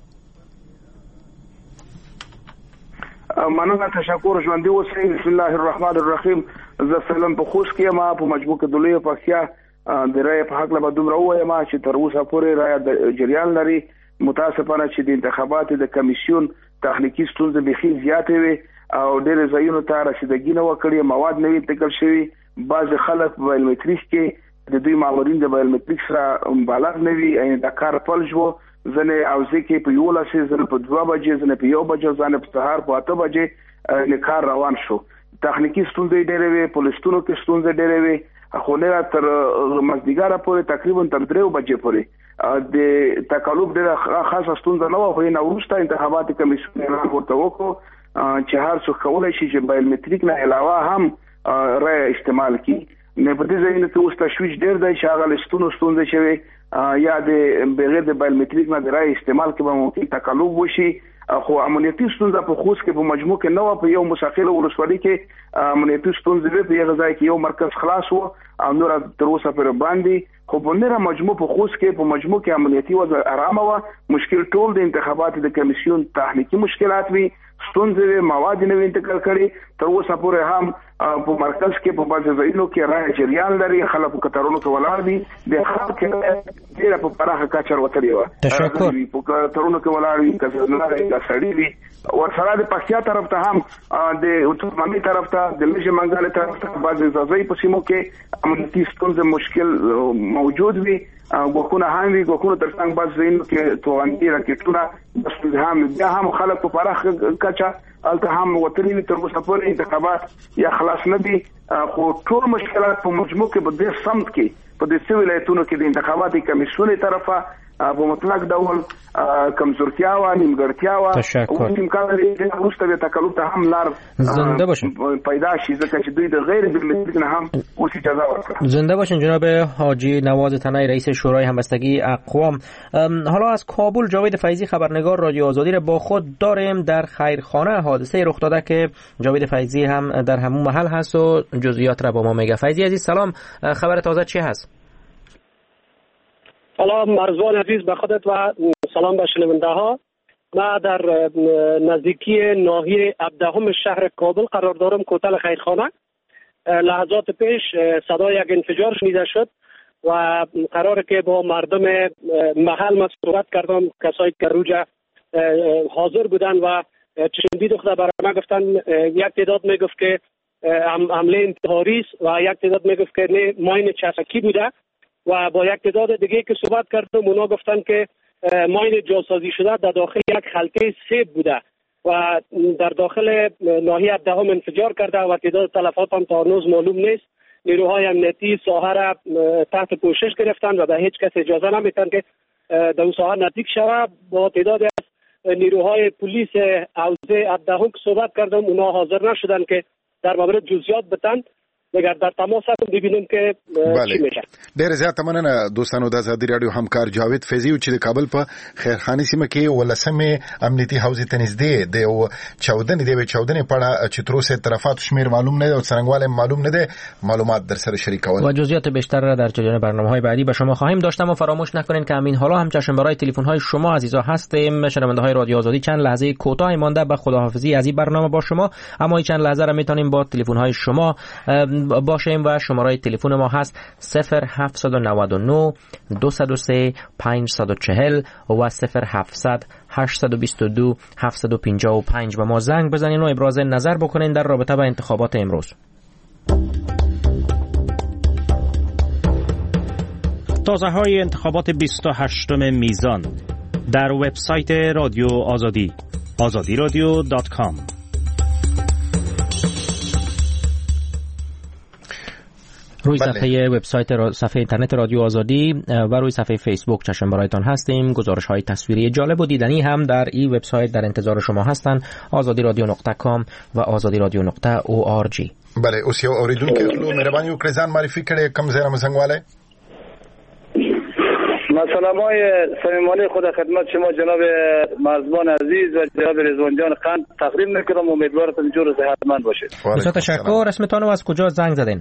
مننه، تشکر. ژوندي اوسئ. بسم الله الرحمن الرحیم. زه فلم په خوست کې ما په مجموع کې د لوی پکتیا د رای په حق له دومره وایم چې تر اوسه پورې رای د جریان لري. متاسفانه چې د انتخاباتو د کمیسیون تخنیکی ستونزې بخي زیاتې وي او ډېر ځایونو ته رسیدګي نه وکړي، مواد نه انتقال شوي. بعض خلک بایومټریک کې د دوی مامورین د بایومټریک سره بالغ نه وي، یعنی د کار فلج وو، ځنه او ځکه په یو لاسه ځنه په دوه بجې ځنه په یو بجې ځنه په سهار په اته بجې نه کار روان شو. تخنیکی ستونزې ډېرې وي، پولیسونو کې ستونزې ډېرې وي، خو نه تر مزدګاره پورې تقریبا تر درې بجې پورې د تکالف ډېر خاصه ستونزه نه و، خو نه وروسته انتخابات کمیسیون راپورته وکړو چې هر څوک کولای شي چې بایومټریک نه علاوه هم رای استعمال کی. نه په دې ځای کې اوس تشویش ډېر دی چې هغه لستونو ستونزې شوي یا د بغیر د بایومټریک نه د رای استعمال کې به ممکن تکالف وشي، خو امنیتي ستونزه په خوست کې په مجموع کې نه و. په یو مستقل ولسوالۍ کې امنیتي ستونزې په یو ځای کې یو مرکز خلاص و او نور تر اوسه پر باندې، خو په نره مجموع په خوست کې په مجموع کې امنیتي وضع آرامه و. مشکل ټول د انتخاباتو د کمیسیون تخنیکی مشکلات وي، ستونزې مواد نه انتقال کړي. تر اوسه پورې هم په مرکز کې په بعض ځایونو کې رای جریان لري، خلک په کتارونو کې ولاړ دي، د خلک ډېر په پراخه کچه ورتلي و. تشکر. په کتارونو کې ولاړ دي، کله سړي دي. ورسره د پکتیا طرف ته هم د اتومامي طرف ته د لږه منګاله طرف ته بعض ځای په سیمو کې امنیتي ستونزې مشکل موجود وي. غوښونه هم وي، غوښونه ترڅنګ بعض ځایونو کې توغندي راکټونه بس هم بیا هم خلک په پراخه کچه الته هم وتري تر اوسه پورې انتخابات یا خلاص نه دي، خو ټول مشکلات په مجموع کې په دې سمت کې په دې څو ولایتونو کې د انتخاباتي کمیسیون طرفه په مطلق ډول کمزورتیا و، نیمګړتیا و. تشکر. امکان لري چې وروسته د تکلف ته هم لار زنده باشین پیدا شي، ځکه چې دوی د غیر بایومټریک نه هم اوس اجازه ورکړه. زنده باشین جناب حاجی نواز تنایی رئیس شورای همبستگی اقوام. حالا از کابل جاوید فیضی خبرنگار رادیو آزادی را با خود داریم. در خیرخانه حادثه رخ داده که جاوید فیضی هم در همون محل هست و جزئیات را با ما میگه. فیضی عزیز سلام، خبر تازه چی هست؟ سلام مرزوان عزیز به خودت و سلام به شنونده ها. ما در نزدیکی ناحیه هفدهم شهر کابل قرار دارم، کوتل خیرخانه. لحظات پیش صدای یک انفجار شنیده شد و قراره که با مردم محل ما صحبت کردم، کسایی که روجا حاضر بودن و چشمدید اخدا برای ما گفتن. یک تعداد میگفت که حمله انتحاری است و یک تعداد میگفت که نه ماین چسکی بوده و با یک تعداد دیگه که صحبت کردم اونا گفتن که ماین جاسازی شده در داخل یک خلطه سیب بوده و در داخل ناحیه هفدهم انفجار کرده و تعداد تلفات هم تا هنوز معلوم نیست. نیروهای امنیتی ساحه را تحت پوشش گرفتن و به هیچ کس اجازه نمیدن که در اون ساحه نزدیک شود. با تعداد از نیروهای پلیس حوزه هفدهم که صحبت کردم اونا حاضر نشدن که در مورد جزئیات بتن دیگر در تماس هستم ببینیم که چی میشه. ډېر زیات مننه دوستانو د ازادي رادیو همکار جاوید فیضی چې د کابل په خیرخاني سیمه کې ولسمه امنیتي حوزې ته نږدې د یو چودنې دی چودنې په اړه چې تر اوسه طرفات شمیر معلوم نه دی او څرنګواله معلوم نه دی معلومات در سره شریکول و جزئیات بیشتر را در جریان برنامه‌های بعدی به شما خواهیم داشتم و فراموش نکنید که همین حالا هم چشم برای تلفن‌های شما عزیزا هستیم. شنونده‌های رادیو آزادی چند لحظه کوتاه مانده به خداحافظی از این برنامه با شما، اما این چند لحظه را میتونیم با تلفن‌های شما باشیم و شماره تلفن ما هست صفر هفت نه نه دو صفر سه پنج چهار صفر و صفر هفتصد هشتصد و بیست و دو هفتصد و پنجاه و پنج و ما زنگ بزنین و ابراز نظر بکنین در رابطه با انتخابات امروز. تازه های انتخابات بیست و هشتم میزان در وبسایت رادیو آزادی آزادی رادیو دات کام. روی صفحه وبسایت را... صفحه اینترنت رادیو آزادی و روی صفحه فیسبوک چشم برایتان هستیم. گزارش های تصویری جالب و دیدنی هم در این وبسایت در انتظار شما هستند. آزادی رادیو نقطه کام و آزادی رادیو نقطه او آر جی. بله اوس یو اوریدونکو مهرباني وکړئ ځان معرفي کړئ کوم ځای نه څنګهواله. سلامای صمیمانه خدا خدمت شما جناب مرزبان عزیز و جناب رضوان جان قند تقدیم میکنم. امیدوارم جور و صحتمند باشید. بسیار تشکر. اسمتان و از کجا زنگ زدین؟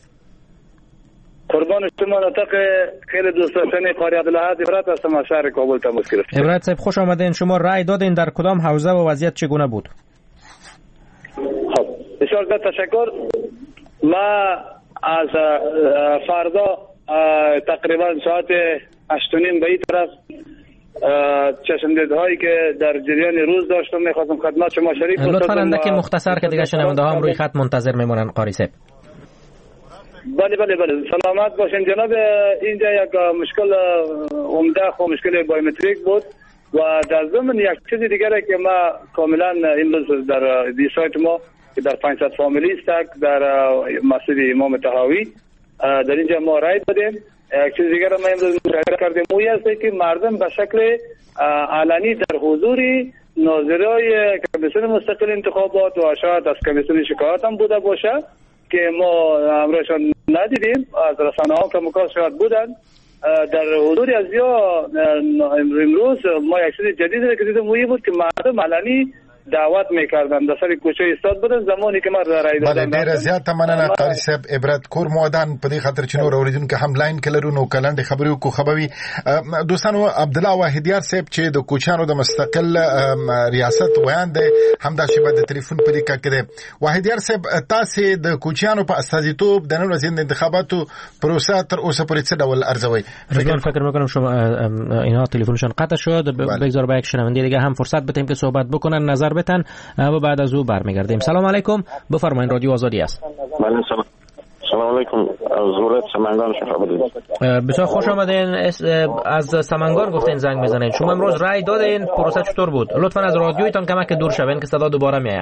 قربان شما. نطق خیلی دوست داشتنی قاری عبدالحد ابرات هستم از شهر کابل تماس گرفتم. ابرات صاحب خوش آمدین. شما رای دادین در کدام حوزه و وضعیت چگونه بود؟ خب بسیار تشکر. ما از فردا تقریبا ساعت هشت و نیم به این طرف چشمدیدهایی که در جریان روز داشتم میخواستم خدمت شما شریک باشم. لطفاً اندکی مختصر که دیگه شنونده ها هم روی خط منتظر میمونن قاری صاحب. بله بله بله سلامت باشین جناب. اینجا یک مشکل عمده خو مشکل بایومتریک بود و در ضمن یک چیز دیگره که ما کاملا امروز در دی سایت ما که در پانصد فامیلی است در مسجد امام طحاوی در اینجا ما رای دادیم. یک چیز دیگر ما امروز مشاهده کردیم موی است که مردم به شکل علنی در حضور ناظرای کمیسیون مستقل انتخابات و شاید از کمیسیون شکایت هم بوده باشه که ما امرشان ندیدیم، از رسانه ها که مکاس شاید بودن در حضور از یا امروز ما یک چیز جدید که دیدم موی بود که مردم علنی دعوت میکردن در سر کوچه ایستاد بودن زمانی که ما رای دادم. بله ډیر زیات مننه قاری صاحب. عبرت کور مودان په دې خاطر چې نور اوریدونکو هم لاین کلرو نو کلند خبرو کو خبوي دوستانو عبد الله واحدیار صاحب چې د کوچانو د مستقل ریاست ویان دی هم دا شی په ټلیفون په لیکه کړي. واحدیار صاحب تاسو د کوچانو په استازیتوب د نن ورځې د انتخاباتو پروسه تر اوسه پورې څه ډول ارزوي؟ فکر فکر میکنم شما اینا تلفنشون قطع شد. بگذار با یک شنونده دیگه هم فرصت بدیم که صحبت بکنن نظر بتن و بعد از او برمیگردیم. سلام علیکم. بفرمایید رادیو آزادی است. بله سلام. سلام علیکم. از ولایت سمنگان شما بدید. بسیار خوش آمدین. از سمنگان گفتین زنگ بزنید. شما امروز رای دادین. پروسه چطور بود؟ لطفا از رادیویتان کمک دور شوین که صدا دوباره میاد.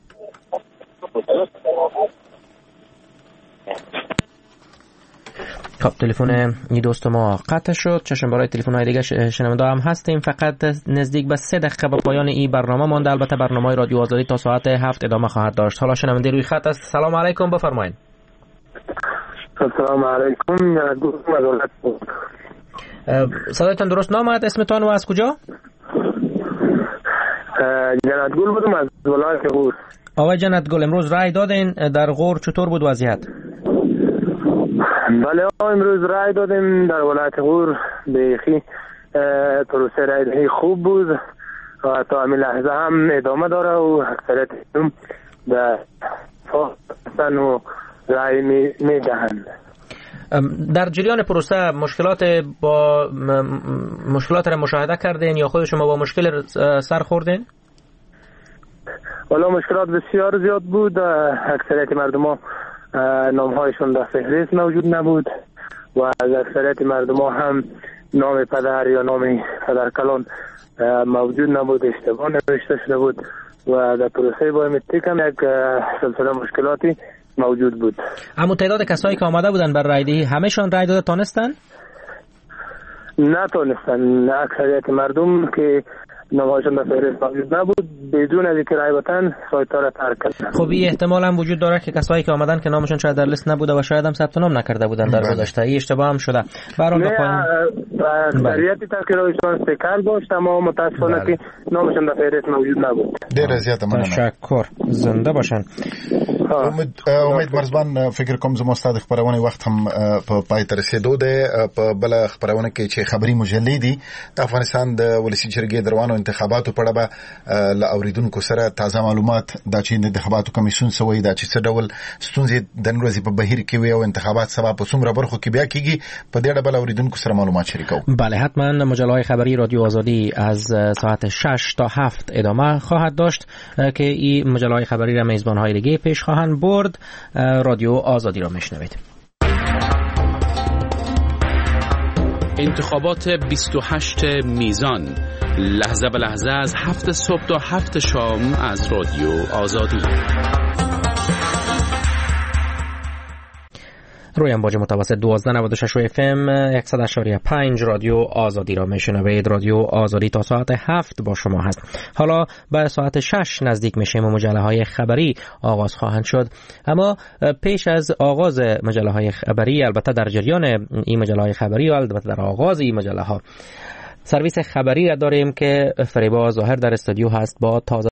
خب تلفن این دوست ما قطع شد. چشم برای تلفن های دیگه شنونده هم هستیم. فقط نزدیک به سه دقیقه به پایان این برنامه مانده. البته برنامه رادیو آزادی تا ساعت هفت ادامه خواهد داشت. حالا شنونده روی خط است. سلام علیکم. بفرمایید. سلام علیکم. صدایتان درست نامد. اسمتان و از کجا؟ جنت گل بودم از ولایت غور. آقای جنت گل امروز رای دادین در غور، چطور بود وضعیت؟ بله امروز رای دادیم در ولایت غور. بیخی پروسه رای دهی خوب بود و تا همین لحظه هم ادامه داره و اکثریت به فاستن و رای می دهند. در جریان پروسه مشکلات با مشکلات را مشاهده کردین یا خود شما با مشکل سر خوردین؟ والا مشکلات بسیار زیاد بود. اکثریت مردم ها نامهایشون در فهرست موجود نبود و از اکثریت مردم ها هم نام پدر یا نام پدرکلان موجود نبود، اشتباه نوشته شده بود و در پروسه بایومتریک هم یک سلسله مشکلاتی موجود بود. اما تعداد کسایی که آمده بودن بر رای دهی همه‌شان رای داده تانستن؟ نه تانستن. اکثریت مردم که نامه‌هاشون در فهرست موجود نبود، بدون از اینکه رای بدن سایت ها را ترک کردن. خب این احتمال هم وجود داره که کسایی که آمدن که نامشون شاید در لیست نبوده و شاید هم ثبت نام نکرده بودن در گذشته، این اشتباه هم شده. برام نه اکثریت تذکره‌هایشان سکل داشت اما متاسفانه که نامشون در فهرست موجود نبود. ډیر زیاته مننه. تشکر. زنده باشن. امید امید مرزبان فکر کوم زموږ استاد خبرونه وخت هم په پای تر رسیدو ده. په بل خبرونه کې چې خبري مجلې دي د افغانستان د ولسی جرګې دروانو انتخاباتو په اړه به ل اوریدونکو سره تازه معلومات د چې د انتخاباتو کمیسیون سوي د چې څه ډول ستونزې د نورځي په بهیر کې وي او انتخابات سبا په څومره برخو کې بیا کیږي په دې اړه بل اوریدونکو سره معلومات شریکو. بله حتما مجله خبری رادیو آزادی از ساعت شش تا هفت ادامه خواهد داشت که این مجله خبری را میزبان‌های دیگه پیش خواهند برد. رادیو آزادی را میشنوید. انتخابات بیست و هشت میزان، لحظه به لحظه از هفت صبح تا هفت شام از رادیو آزادی. روی امواج متوسط دوازده نود و شش اف ام صد و شش و پنج رادیو آزادی را میشنوید. رادیو آزادی تا ساعت هفت با شما هست. حالا به ساعت شش نزدیک میشیم و مجله های خبری آغاز خواهند شد. اما پیش از آغاز مجله های خبری، البته در جریان این مجله های خبری و البته در آغاز این مجله ها، سرویس خبری را داریم که فریبا ظاهر در استودیو هست با تازه